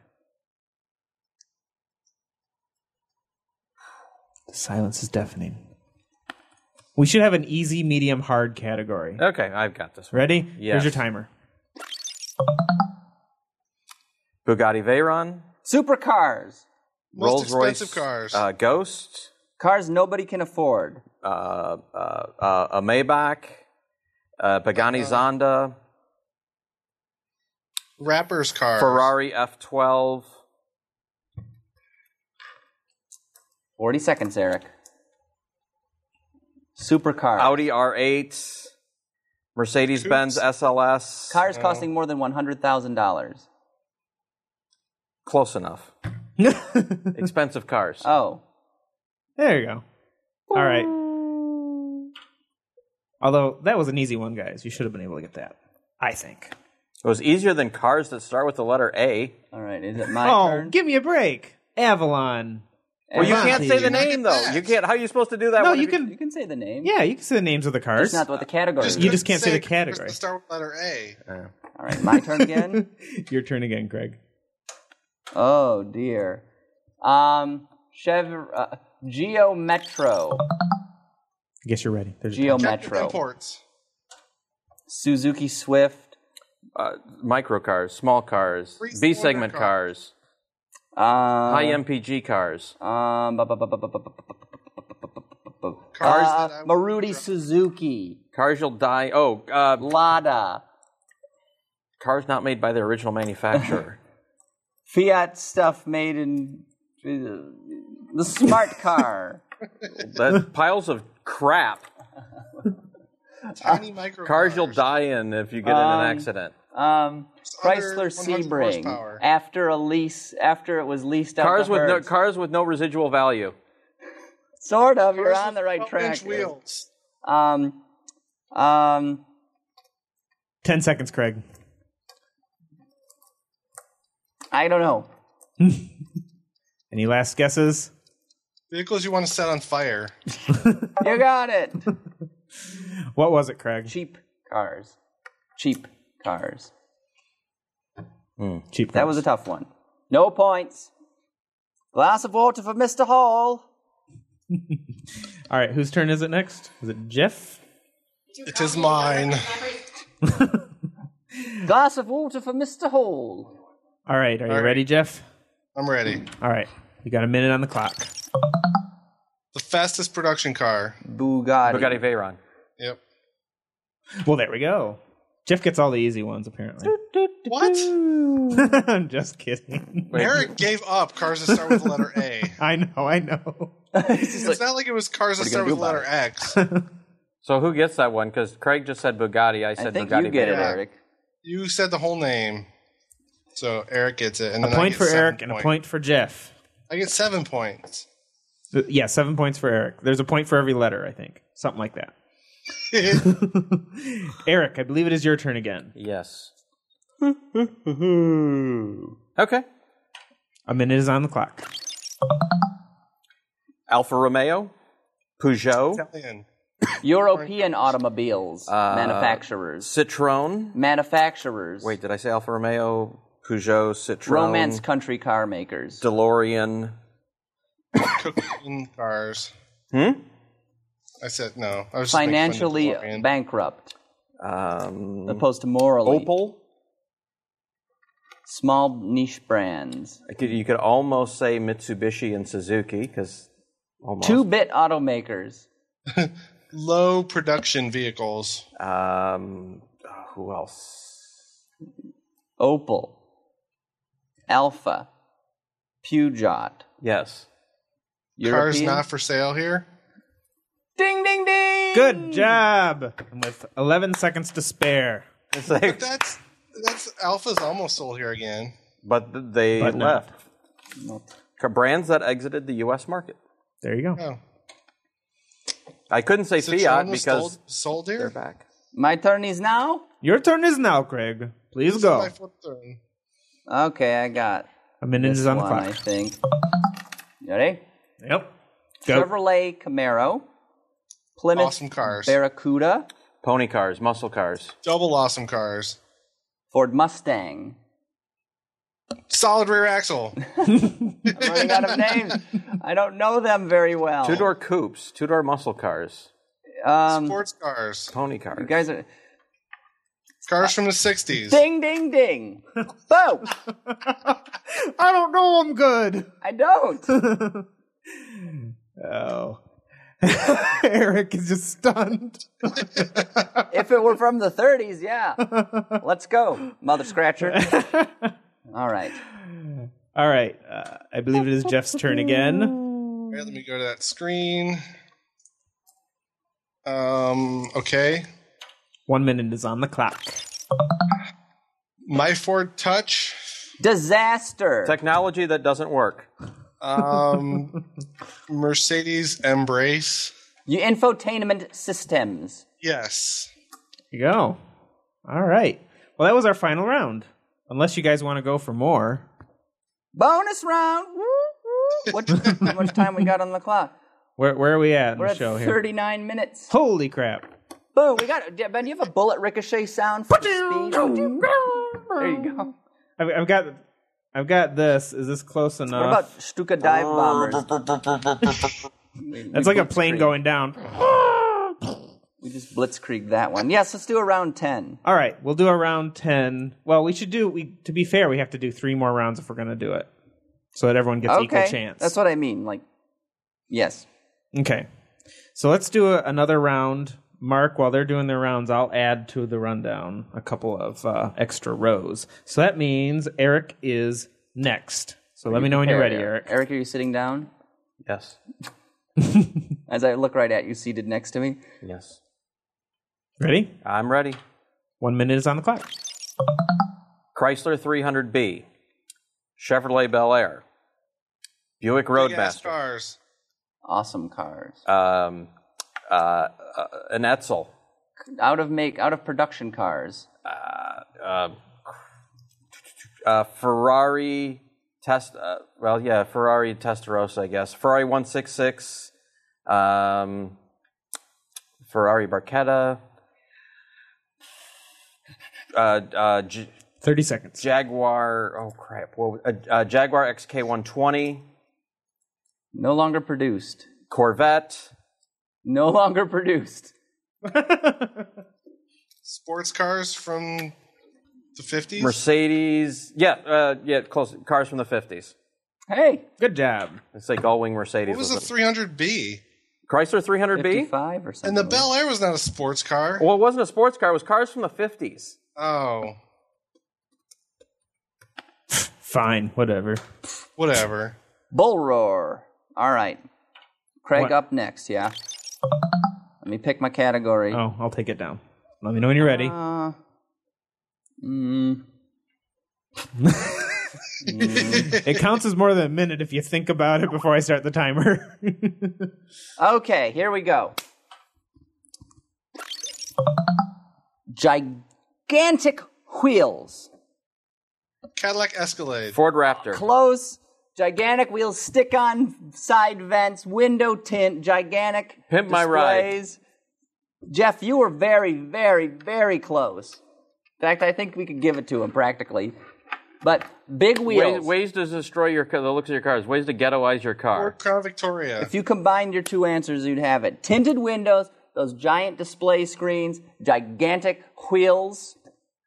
[SPEAKER 4] The silence is deafening. We should have an easy, medium, hard category.
[SPEAKER 3] Okay, I've got this one.
[SPEAKER 4] Ready?
[SPEAKER 3] Yes.
[SPEAKER 4] Here's your timer.
[SPEAKER 3] Bugatti Veyron.
[SPEAKER 1] Supercars.
[SPEAKER 2] Most
[SPEAKER 3] Rolls-Royce.
[SPEAKER 2] expensive cars.
[SPEAKER 3] Ghost.
[SPEAKER 1] Cars nobody can afford.
[SPEAKER 3] A Maybach. Pagani Zonda.
[SPEAKER 2] Rappers cars.
[SPEAKER 3] Ferrari F12.
[SPEAKER 1] 40 seconds, Eric. Supercars.
[SPEAKER 3] Audi R8. Mercedes-Benz SLS.
[SPEAKER 1] Cars costing more than $100,000.
[SPEAKER 3] Close enough. Expensive cars.
[SPEAKER 1] Oh.
[SPEAKER 4] There you go. All right. Although, that was an easy one, guys. You should have been able to get that. I think.
[SPEAKER 3] It was easier than cars that start with the letter A.
[SPEAKER 1] All right. Is it my turn?
[SPEAKER 4] Give me a break. Avalon.
[SPEAKER 3] Well, you can't say the
[SPEAKER 2] Look at
[SPEAKER 3] name, though.
[SPEAKER 2] that.
[SPEAKER 3] You can't. How are you supposed to do that?
[SPEAKER 4] No,
[SPEAKER 3] when
[SPEAKER 4] you
[SPEAKER 3] if
[SPEAKER 4] can.
[SPEAKER 1] You can say the name.
[SPEAKER 4] Yeah, you can say the names of the cars.
[SPEAKER 1] Just not what the category is.
[SPEAKER 4] You just can't say the category.
[SPEAKER 2] Start with letter A.
[SPEAKER 1] All right. My turn again.
[SPEAKER 4] Your turn again, Craig.
[SPEAKER 1] Oh, dear. Geo Metro.
[SPEAKER 4] I guess you're ready. There's your
[SPEAKER 1] Geo
[SPEAKER 4] time.
[SPEAKER 2] Check with
[SPEAKER 1] Metro.
[SPEAKER 2] imports.
[SPEAKER 1] Suzuki Swift.
[SPEAKER 3] Micro cars, small cars,
[SPEAKER 2] Free
[SPEAKER 3] B-segment
[SPEAKER 2] cylinder
[SPEAKER 3] cars, high MPG cars.
[SPEAKER 2] Cars that I would
[SPEAKER 1] Maruti
[SPEAKER 2] drive.
[SPEAKER 1] Suzuki.
[SPEAKER 3] Cars you'll die. Oh,
[SPEAKER 1] Lada.
[SPEAKER 3] cars not made by their original manufacturer.
[SPEAKER 1] Fiat stuff made in the smart car.
[SPEAKER 3] That piles of crap.
[SPEAKER 2] Tiny micro
[SPEAKER 3] Cars you'll die in if you get in an accident.
[SPEAKER 2] Under
[SPEAKER 1] Chrysler
[SPEAKER 2] 100
[SPEAKER 1] Sebring.
[SPEAKER 2] horsepower.
[SPEAKER 1] After it was leased out to Hertz.
[SPEAKER 3] Cars with no residual value.
[SPEAKER 1] Sort of. You're
[SPEAKER 2] Cars
[SPEAKER 1] on the
[SPEAKER 2] with
[SPEAKER 1] right
[SPEAKER 2] 12
[SPEAKER 1] track.
[SPEAKER 2] inch wheels.
[SPEAKER 4] 10 seconds, Craig.
[SPEAKER 1] I don't know.
[SPEAKER 4] Any last guesses?
[SPEAKER 2] Vehicles you want to set on fire.
[SPEAKER 1] You got it.
[SPEAKER 4] What was it, Craig?
[SPEAKER 1] Cheap cars. Cheap cars.
[SPEAKER 4] Cheap.
[SPEAKER 1] That was a tough one. No points. Glass of water for Mr. Hall.
[SPEAKER 4] All right, whose turn is it next? Is it Jeff?
[SPEAKER 2] It is mine.
[SPEAKER 1] Glass of water for Mr. Hall.
[SPEAKER 4] All right, are you
[SPEAKER 2] All right.
[SPEAKER 4] ready, Jeff?
[SPEAKER 2] I'm ready.
[SPEAKER 4] All right, you got a minute on the clock.
[SPEAKER 2] The fastest production car.
[SPEAKER 1] Bugatti.
[SPEAKER 3] Bugatti Veyron.
[SPEAKER 2] Yep.
[SPEAKER 4] Well, there we go. Jeff gets all the easy ones, apparently.
[SPEAKER 2] What?
[SPEAKER 4] I'm just kidding.
[SPEAKER 2] Eric gave up cars that start with the letter A.
[SPEAKER 4] I know.
[SPEAKER 2] It's not like it was cars that
[SPEAKER 1] What are you
[SPEAKER 2] start
[SPEAKER 1] gonna
[SPEAKER 2] with
[SPEAKER 1] do
[SPEAKER 2] the
[SPEAKER 1] about
[SPEAKER 2] letter X.
[SPEAKER 3] So who gets that one? Because Craig just said Bugatti. I said
[SPEAKER 1] I think
[SPEAKER 3] Bugatti
[SPEAKER 1] you get it,
[SPEAKER 3] Veyron.
[SPEAKER 1] Eric.
[SPEAKER 2] You said the whole name. So Eric gets it. And
[SPEAKER 4] A
[SPEAKER 2] then I
[SPEAKER 4] point
[SPEAKER 2] get
[SPEAKER 4] for
[SPEAKER 2] 7
[SPEAKER 4] Eric and a
[SPEAKER 2] points.
[SPEAKER 4] point for Jeff.
[SPEAKER 2] I get 7 points.
[SPEAKER 4] Yeah, 7 points for Eric. There's a point for every letter, I think. Something like that. Eric, I believe it is your turn again.
[SPEAKER 3] Yes. Okay.
[SPEAKER 4] A minute is on the clock.
[SPEAKER 3] Alfa Romeo, Peugeot,
[SPEAKER 2] Italian.
[SPEAKER 1] European automobiles. Manufacturers.
[SPEAKER 3] Citroën.
[SPEAKER 1] Manufacturers.
[SPEAKER 3] Wait, did I say Alfa Romeo, Peugeot, Citroën,
[SPEAKER 1] Romance country car makers.
[SPEAKER 3] DeLorean?
[SPEAKER 2] Cocaine cars.
[SPEAKER 3] Hmm?
[SPEAKER 2] I said no. I was just making fun of
[SPEAKER 1] Financially
[SPEAKER 2] DeLorean.
[SPEAKER 1] bankrupt. Opposed to morally.
[SPEAKER 3] Opel?
[SPEAKER 1] Small niche brands.
[SPEAKER 3] You could almost say Mitsubishi and Suzuki, because almost.
[SPEAKER 1] 2-bit automakers.
[SPEAKER 2] Low production vehicles.
[SPEAKER 3] Who else?
[SPEAKER 1] Opel. Alpha. Peugeot.
[SPEAKER 3] Yes.
[SPEAKER 2] Cars
[SPEAKER 1] European.
[SPEAKER 2] not for sale here.
[SPEAKER 1] Ding, ding, ding!
[SPEAKER 4] Good job! And with 11 seconds to spare.
[SPEAKER 3] It's like,
[SPEAKER 2] That's Alpha's almost sold here again.
[SPEAKER 3] but they
[SPEAKER 4] But not.
[SPEAKER 3] left. Brands that exited the U.S. market.
[SPEAKER 4] There you go.
[SPEAKER 2] Oh,
[SPEAKER 3] I couldn't say
[SPEAKER 2] Citroen
[SPEAKER 3] Fiat
[SPEAKER 2] was
[SPEAKER 3] because
[SPEAKER 2] sold
[SPEAKER 3] they're
[SPEAKER 2] here.
[SPEAKER 3] back.
[SPEAKER 1] My turn is now?
[SPEAKER 4] Your turn is now, Craig. Please
[SPEAKER 2] This is
[SPEAKER 4] go.
[SPEAKER 2] my flip turn.
[SPEAKER 1] Okay, I got
[SPEAKER 4] A minute
[SPEAKER 1] this
[SPEAKER 4] is on the
[SPEAKER 1] one, I
[SPEAKER 4] clock.
[SPEAKER 1] think. You ready?
[SPEAKER 4] Yep. Go.
[SPEAKER 1] Chevrolet Camaro. Plymouth
[SPEAKER 2] Awesome cars.
[SPEAKER 1] Barracuda.
[SPEAKER 3] Pony cars, muscle cars.
[SPEAKER 2] Double awesome cars.
[SPEAKER 1] Ford Mustang.
[SPEAKER 2] Solid rear axle.
[SPEAKER 1] I'm running out of names. I don't know them very well.
[SPEAKER 3] Two-door coupes, two-door muscle cars,
[SPEAKER 2] Sports cars.
[SPEAKER 3] pony cars.
[SPEAKER 1] You guys are...
[SPEAKER 2] Cars from the 60s.
[SPEAKER 1] Ding, ding, ding. Boom!
[SPEAKER 4] I don't know I'm good.
[SPEAKER 1] I don't.
[SPEAKER 4] Oh. Eric is just stunned.
[SPEAKER 1] If it were from the 30s, yeah. Let's go, Mother Scratcher. All right.
[SPEAKER 4] All right. I believe it is Jeff's turn again.
[SPEAKER 2] Okay, let me go to that screen. Okay.
[SPEAKER 4] 1 minute is on the clock.
[SPEAKER 2] My Ford Touch.
[SPEAKER 1] Disaster.
[SPEAKER 3] Technology that doesn't work.
[SPEAKER 2] Mercedes Embrace.
[SPEAKER 1] You infotainment systems.
[SPEAKER 2] Yes.
[SPEAKER 4] Here you go. All right. Well, that was our final round. Unless you guys want to go for more.
[SPEAKER 1] Bonus round. Woo, woo. How much time we got on the clock?
[SPEAKER 4] Where are we at in
[SPEAKER 1] We're
[SPEAKER 4] the
[SPEAKER 1] at
[SPEAKER 4] show here?
[SPEAKER 1] 39 minutes.
[SPEAKER 4] Holy crap.
[SPEAKER 1] Boom. We got Ben, do you have a bullet ricochet sound for speed? There you go.
[SPEAKER 4] I've got this. Is this close enough?
[SPEAKER 1] What about Stuka dive bombers?
[SPEAKER 4] That's like a plane going down.
[SPEAKER 1] We just blitzkrieg that one. Yes, let's do a round 10.
[SPEAKER 4] All right, we'll do a round 10. Well, we should do, to be fair, we have to do 3 more rounds if we're going to do it. So that everyone gets equal
[SPEAKER 1] Okay,
[SPEAKER 4] chance.
[SPEAKER 1] that's what I mean. Like, yes.
[SPEAKER 4] Okay. So let's do another round. Mark, while they're doing their rounds, I'll add to the rundown a couple of extra rows. So that means Eric is next. So let me know when you're ready, Eric.
[SPEAKER 1] Eric, are you sitting down?
[SPEAKER 3] Yes.
[SPEAKER 1] As I look right at you, seated next to me.
[SPEAKER 3] Yes.
[SPEAKER 4] Ready?
[SPEAKER 3] I'm ready.
[SPEAKER 4] 1 minute is on the clock.
[SPEAKER 3] Chrysler 300B, Chevrolet Bel Air, Buick
[SPEAKER 2] Big-ass
[SPEAKER 3] Roadmaster,
[SPEAKER 2] cars.
[SPEAKER 1] Awesome cars.
[SPEAKER 3] an Edsel,
[SPEAKER 1] Out of production cars.
[SPEAKER 3] Ferrari Ferrari Testarossa, I guess. Ferrari 166, Ferrari Barchetta,
[SPEAKER 4] 30 seconds.
[SPEAKER 3] Jaguar. Oh crap! Jaguar XK120,
[SPEAKER 1] No longer produced.
[SPEAKER 3] Corvette.
[SPEAKER 1] No longer produced.
[SPEAKER 2] Sports cars from the 50s?
[SPEAKER 3] Mercedes, close. Cars from the 50s.
[SPEAKER 1] Hey,
[SPEAKER 4] Good job.
[SPEAKER 3] It's like all-wing Mercedes.
[SPEAKER 2] What was the 300B?
[SPEAKER 3] Chrysler 300B?
[SPEAKER 1] 55 or something.
[SPEAKER 2] And the Bel Air was not a sports car.
[SPEAKER 3] Well, it wasn't a sports car. It was cars from the 50s.
[SPEAKER 2] Oh,
[SPEAKER 4] Fine, whatever.
[SPEAKER 2] whatever.
[SPEAKER 1] Bull Roar. All right. Craig
[SPEAKER 4] What?
[SPEAKER 1] up next, yeah? Let me pick my category.
[SPEAKER 4] Oh, I'll take it down. Let me know when you're ready. It counts as more than a minute if you think about it before I start the timer.
[SPEAKER 1] Okay, here we go. Gigantic wheels.
[SPEAKER 2] Cadillac Escalade.
[SPEAKER 3] Ford Raptor.
[SPEAKER 1] Close. Gigantic wheels, stick-on side vents, window tint, gigantic
[SPEAKER 3] Pimp My Ride.
[SPEAKER 1] displays. Jeff, you were very, very, very close. In fact, I think we could give it to him practically. But big wheels.
[SPEAKER 3] Ways to destroy the looks of your cars. Ways to ghettoize your car.
[SPEAKER 2] Ford Crown Victoria.
[SPEAKER 1] If you combined your two answers, you'd have it. Tinted windows, those giant display screens, gigantic wheels.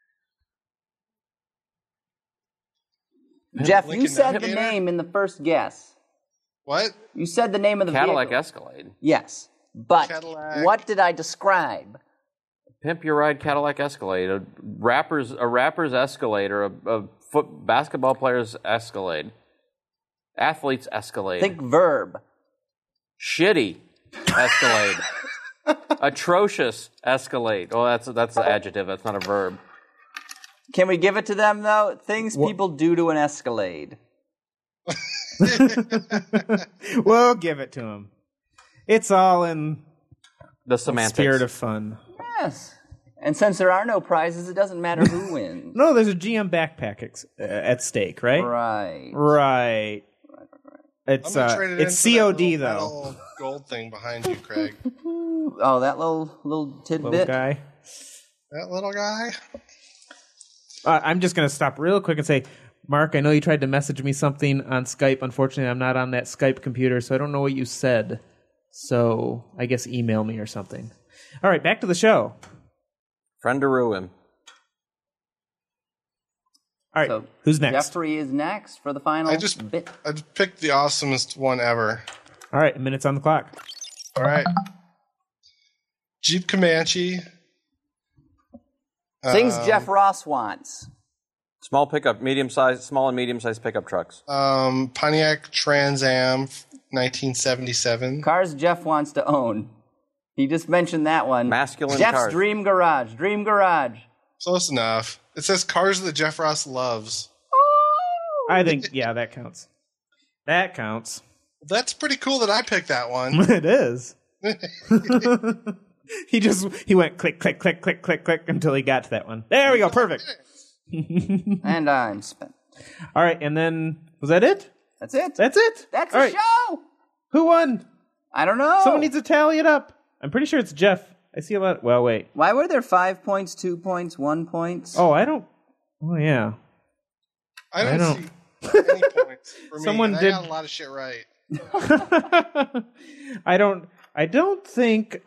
[SPEAKER 1] Jeff, you
[SPEAKER 2] Lincoln
[SPEAKER 1] said the
[SPEAKER 2] Navigator?
[SPEAKER 1] name in the first guess.
[SPEAKER 2] What?
[SPEAKER 1] You said the name of the
[SPEAKER 3] Cadillac
[SPEAKER 1] vehicle.
[SPEAKER 3] Escalade.
[SPEAKER 1] Yes. But
[SPEAKER 2] Cadillac.
[SPEAKER 1] what did I describe?
[SPEAKER 3] Pimp Your Ride Cadillac Escalade. A rapper's Escalade, or a basketball player's Escalade. Athlete's Escalade.
[SPEAKER 1] Think verb.
[SPEAKER 3] Shitty Escalade. Atrocious Escalade. Oh, that's an adjective. That's not a verb.
[SPEAKER 1] Can we give it to them, though? Things people do to an Escalade.
[SPEAKER 4] We'll give it to him. It's all in
[SPEAKER 3] The semantics.
[SPEAKER 4] spirit of fun.
[SPEAKER 1] Yes. And since there are no prizes, it doesn't matter who wins.
[SPEAKER 4] No, there's a GM backpack at stake, right?
[SPEAKER 1] Right.
[SPEAKER 4] Right. It's
[SPEAKER 2] I'm gonna trade it
[SPEAKER 4] it's
[SPEAKER 2] in for that
[SPEAKER 4] COD
[SPEAKER 2] little
[SPEAKER 4] though.
[SPEAKER 2] metal gold thing behind you, Craig.
[SPEAKER 1] Oh, that little tidbit.
[SPEAKER 4] Little guy.
[SPEAKER 2] That little guy.
[SPEAKER 4] I'm just gonna stop real quick and say, Mark, I know you tried to message me something on Skype. Unfortunately, I'm not on that Skype computer, so I don't know what you said. So I guess email me or something. All right, back to the show.
[SPEAKER 3] Friendaroo him.
[SPEAKER 4] All right,
[SPEAKER 1] So
[SPEAKER 4] who's next?
[SPEAKER 1] Jeffrey is next for the final
[SPEAKER 2] I just
[SPEAKER 1] bit.
[SPEAKER 2] picked the awesomest one ever.
[SPEAKER 4] All right, minutes on the clock.
[SPEAKER 2] All right. Jeep Comanche.
[SPEAKER 1] Things Jeff Ross wants.
[SPEAKER 3] Small and medium-sized pickup trucks.
[SPEAKER 2] Pontiac Trans Am, 1977.
[SPEAKER 1] Cars Jeff wants to own. He just mentioned that one.
[SPEAKER 3] Masculine
[SPEAKER 1] Jeff's
[SPEAKER 3] cars.
[SPEAKER 1] Dream Garage. Dream Garage.
[SPEAKER 2] Close enough. It says cars that Jeff Ross loves.
[SPEAKER 4] I think, yeah, that counts. That counts.
[SPEAKER 2] That's pretty cool that I picked that one.
[SPEAKER 4] It is. He went click, click, click, click, click, click until he got to that one. There we go. Perfect.
[SPEAKER 1] And I'm spent.
[SPEAKER 4] All right, and then was that it?
[SPEAKER 1] That's it.
[SPEAKER 4] That's it.
[SPEAKER 1] That's
[SPEAKER 4] All
[SPEAKER 1] the
[SPEAKER 4] right.
[SPEAKER 1] show.
[SPEAKER 4] Who won?
[SPEAKER 1] I don't know.
[SPEAKER 4] Someone needs to tally it up. I'm pretty sure it's Jeff. I see a lot. Well, wait.
[SPEAKER 1] Why were there 5 points, 2 points, 1 point?
[SPEAKER 4] Oh, I don't. Oh, yeah.
[SPEAKER 2] I
[SPEAKER 4] I
[SPEAKER 2] don't
[SPEAKER 4] don't-
[SPEAKER 2] see any points for me.
[SPEAKER 4] Someone
[SPEAKER 2] and
[SPEAKER 4] did-
[SPEAKER 2] I got a lot of shit right.
[SPEAKER 4] I don't think.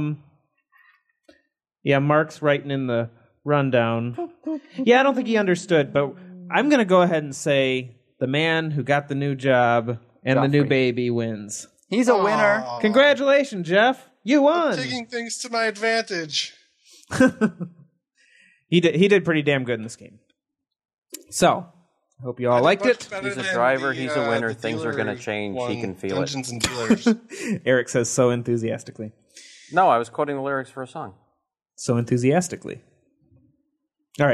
[SPEAKER 4] Yeah, Mark's writing in the rundown. Yeah, I don't think he understood, but I'm going to go ahead and say the man who got the new job and the new
[SPEAKER 1] Joffrey.
[SPEAKER 4] baby wins.
[SPEAKER 1] He's a winner.
[SPEAKER 2] Aw.
[SPEAKER 4] Congratulations, Jeff. You won.
[SPEAKER 2] Taking things to my advantage.
[SPEAKER 4] He did pretty damn good in this game. So, I hope you all liked
[SPEAKER 2] Much
[SPEAKER 4] it.
[SPEAKER 2] better
[SPEAKER 3] He's a
[SPEAKER 2] than
[SPEAKER 3] driver, he's a winner,
[SPEAKER 2] the
[SPEAKER 3] things are
[SPEAKER 2] dealer
[SPEAKER 3] gonna change, he
[SPEAKER 2] won
[SPEAKER 3] can feel it.
[SPEAKER 2] Dungeons and Dealers.
[SPEAKER 4] Eric says so enthusiastically.
[SPEAKER 3] No, I was quoting the lyrics for a song.
[SPEAKER 4] So enthusiastically. All right.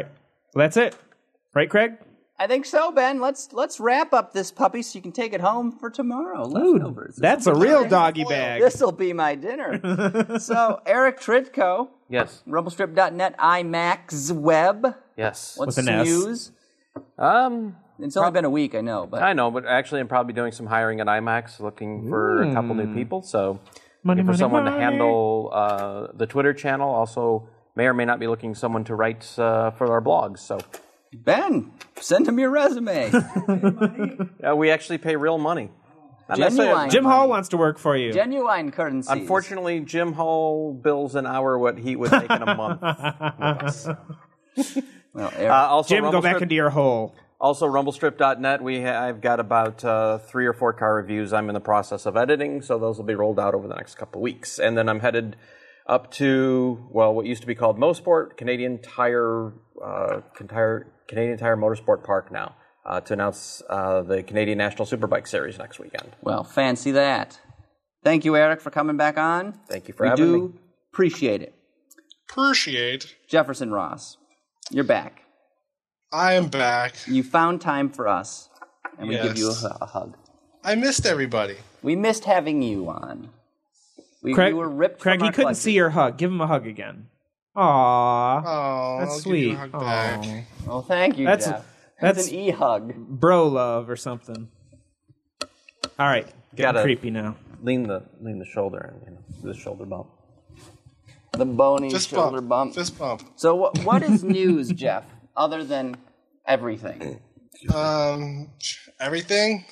[SPEAKER 4] Well, that's it. Right, Craig?
[SPEAKER 1] I think so, Ben. Let's wrap up this puppy so you can take it home for tomorrow. Leftovers.
[SPEAKER 4] That's a real doggy bag.
[SPEAKER 1] This will be my dinner. So, Eric Tritko,
[SPEAKER 3] Yes.
[SPEAKER 1] Rumblstrip.net, IMAX Web.
[SPEAKER 3] Yes.
[SPEAKER 1] What's
[SPEAKER 4] With an S.
[SPEAKER 1] news? It's only been a week, I know, but
[SPEAKER 3] I know, but actually I'm probably doing some hiring at IMAX, looking for a couple new people. So
[SPEAKER 4] Money,
[SPEAKER 3] looking for
[SPEAKER 4] money,
[SPEAKER 3] someone to
[SPEAKER 4] money.
[SPEAKER 3] handle the Twitter channel. Also, may or may not be looking someone to write for our blogs. So
[SPEAKER 1] Ben, send him your resume.
[SPEAKER 3] we actually pay real money. Not necessarily-
[SPEAKER 1] Genuine.
[SPEAKER 4] Jim Hall wants to work for you.
[SPEAKER 1] Genuine currencies.
[SPEAKER 3] Unfortunately, Jim Hall bills an hour what he would make in a month with us.
[SPEAKER 1] Well, Eric,
[SPEAKER 3] Also,
[SPEAKER 4] Jim, go back
[SPEAKER 3] Rumblestrip-
[SPEAKER 4] into your hole.
[SPEAKER 3] Also, Rumblestrip.net, I've got about 3 or 4 car reviews I'm in the process of editing, so those will be rolled out over the next couple of weeks. And then I'm headed up to, what used to be called Mosport, Canadian Tire Motorsport Park now, to announce the Canadian National Superbike Series next weekend.
[SPEAKER 1] well, fancy that. Thank you, Eric, for coming back on.
[SPEAKER 3] Thank you for
[SPEAKER 1] We
[SPEAKER 3] having
[SPEAKER 1] do
[SPEAKER 3] me.
[SPEAKER 1] appreciate it.
[SPEAKER 2] Appreciate.
[SPEAKER 1] Jefferson Ross, you're back.
[SPEAKER 2] I am back.
[SPEAKER 1] You found time for us, and we give you
[SPEAKER 2] Yes.
[SPEAKER 1] a hug.
[SPEAKER 2] I missed everybody.
[SPEAKER 1] We missed having you on. We
[SPEAKER 4] Craig,
[SPEAKER 1] were ripped
[SPEAKER 4] Craig,
[SPEAKER 1] from
[SPEAKER 4] he
[SPEAKER 1] our
[SPEAKER 4] couldn't
[SPEAKER 1] clutches.
[SPEAKER 4] see your hug. Give him a hug again. Aww.
[SPEAKER 2] Oh,
[SPEAKER 4] That's
[SPEAKER 2] I'll
[SPEAKER 4] sweet.
[SPEAKER 2] Give you a hug back.
[SPEAKER 4] Aw.
[SPEAKER 1] Well, thank you,
[SPEAKER 4] That's-
[SPEAKER 1] Jeff.
[SPEAKER 4] that's-
[SPEAKER 1] That's an e-hug.
[SPEAKER 4] Bro love or something. All right. Getting
[SPEAKER 3] Gotta-
[SPEAKER 4] creepy now.
[SPEAKER 3] Lean the shoulder, the shoulder bump.
[SPEAKER 1] The bony
[SPEAKER 2] Fist
[SPEAKER 1] shoulder
[SPEAKER 2] bump.
[SPEAKER 1] bump.
[SPEAKER 2] Fist bump.
[SPEAKER 1] So what is news, Jeff, other than everything?
[SPEAKER 2] Everything.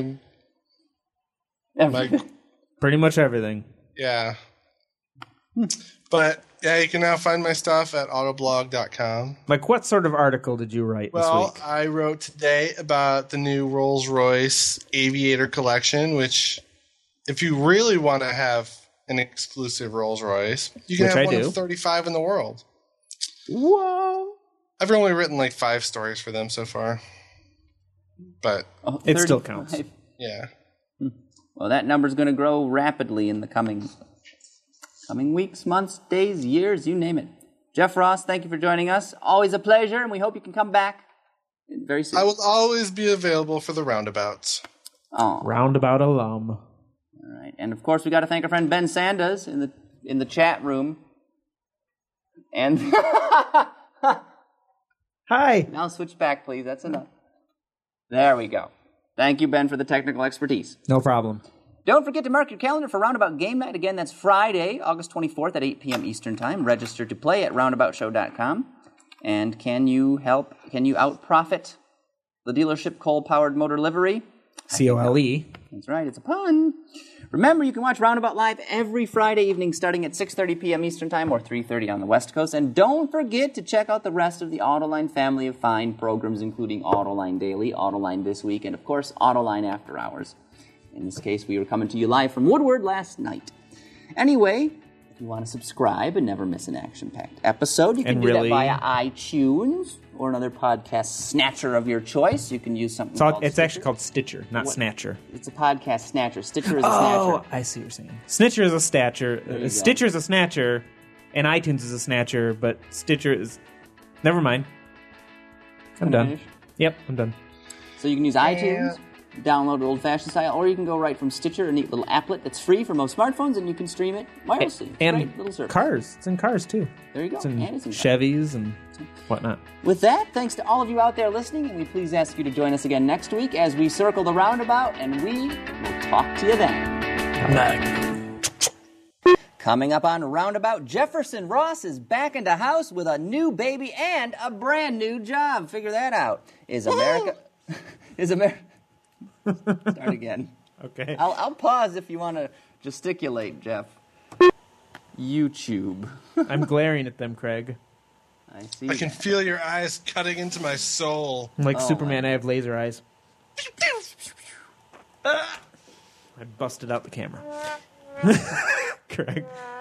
[SPEAKER 1] Everything.
[SPEAKER 4] Pretty much everything.
[SPEAKER 2] Yeah. But yeah, you can now find my stuff at autoblog.com.
[SPEAKER 4] Like, what sort of article did you write this
[SPEAKER 2] Well,
[SPEAKER 4] week?
[SPEAKER 2] I wrote today about the new Rolls-Royce Aviator collection, which if you really want to have an exclusive Rolls-Royce, you can
[SPEAKER 4] Which
[SPEAKER 2] have
[SPEAKER 4] I
[SPEAKER 2] one
[SPEAKER 4] do.
[SPEAKER 2] of 35 in the world.
[SPEAKER 1] Whoa.
[SPEAKER 2] I've only written like 5 stories for them so far. But
[SPEAKER 1] Oh,
[SPEAKER 4] It still
[SPEAKER 1] 35.
[SPEAKER 4] counts.
[SPEAKER 2] yeah.
[SPEAKER 1] Well, that number's going to grow rapidly in the coming weeks, months, days, years, you name it. Jeff Ross, thank you for joining us. Always a pleasure, and we hope you can come back very soon.
[SPEAKER 2] I will always be available for the roundabouts.
[SPEAKER 1] Oh,
[SPEAKER 4] Roundabout alum.
[SPEAKER 1] all right. And of course, we got to thank our friend Ben Sandas in the chat room. And
[SPEAKER 4] Hi.
[SPEAKER 1] now switch back, please. That's enough. There we go. Thank you, Ben, for the technical expertise.
[SPEAKER 4] No problem.
[SPEAKER 1] Don't forget to mark your calendar for Roundabout Game Night. Again, that's Friday, August 24th at 8 p.m. Eastern Time. Register to play at roundaboutshow.com. And can you out-profit the dealership coal-powered motor livery?
[SPEAKER 4] COLE.
[SPEAKER 1] That's right, it's a pun. Remember, you can watch Roundabout live every Friday evening starting at 6:30 p.m. Eastern Time or 3:30 on the West Coast. And don't forget to check out the rest of the Autoline family of fine programs, including Autoline Daily, Autoline This Week, and, of course, Autoline After Hours. In this case, we were coming to you live from Woodward last night. Anyway, if you want to subscribe and never miss an action-packed episode, you can
[SPEAKER 4] And
[SPEAKER 1] do
[SPEAKER 4] really-
[SPEAKER 1] that via iTunes or another podcast snatcher of your choice. You can use something called
[SPEAKER 4] It's actually
[SPEAKER 1] Stitcher.
[SPEAKER 4] called Stitcher, not
[SPEAKER 1] What?
[SPEAKER 4] Snatcher.
[SPEAKER 1] It's a podcast snatcher. Stitcher is a
[SPEAKER 4] Oh,
[SPEAKER 1] snatcher.
[SPEAKER 4] I see what you're saying. Snitcher is a snatcher.
[SPEAKER 1] you
[SPEAKER 4] Stitcher is a snatcher, and iTunes is a snatcher, but Stitcher is... Never mind. I'm done.
[SPEAKER 1] Finish.
[SPEAKER 4] Yep, I'm done.
[SPEAKER 1] So you can use iTunes, download it old-fashioned style, or you can go right from Stitcher, a neat little applet that's free for most smartphones, and you can stream it wirelessly.
[SPEAKER 4] And
[SPEAKER 1] Great little service.
[SPEAKER 4] cars. It's in cars, too.
[SPEAKER 1] There you go.
[SPEAKER 4] It's in
[SPEAKER 1] And it's in
[SPEAKER 4] Chevys and whatnot.
[SPEAKER 1] With that, thanks to all of you out there listening, and we please ask you to join us again next week as we circle the roundabout, and we will talk to you then. Coming up on Roundabout, Jefferson Ross is back into house with a new baby and a brand new job. Figure that out. Is America... Start again.
[SPEAKER 4] Okay.
[SPEAKER 1] I'll pause if you want to gesticulate, Jeff. YouTube.
[SPEAKER 4] I'm glaring at them, Craig.
[SPEAKER 1] I see.
[SPEAKER 2] I can
[SPEAKER 1] that.
[SPEAKER 2] feel your eyes cutting into my soul.
[SPEAKER 4] I'm like
[SPEAKER 1] Oh,
[SPEAKER 4] Superman, I have laser eyes. I busted out the camera. Craig.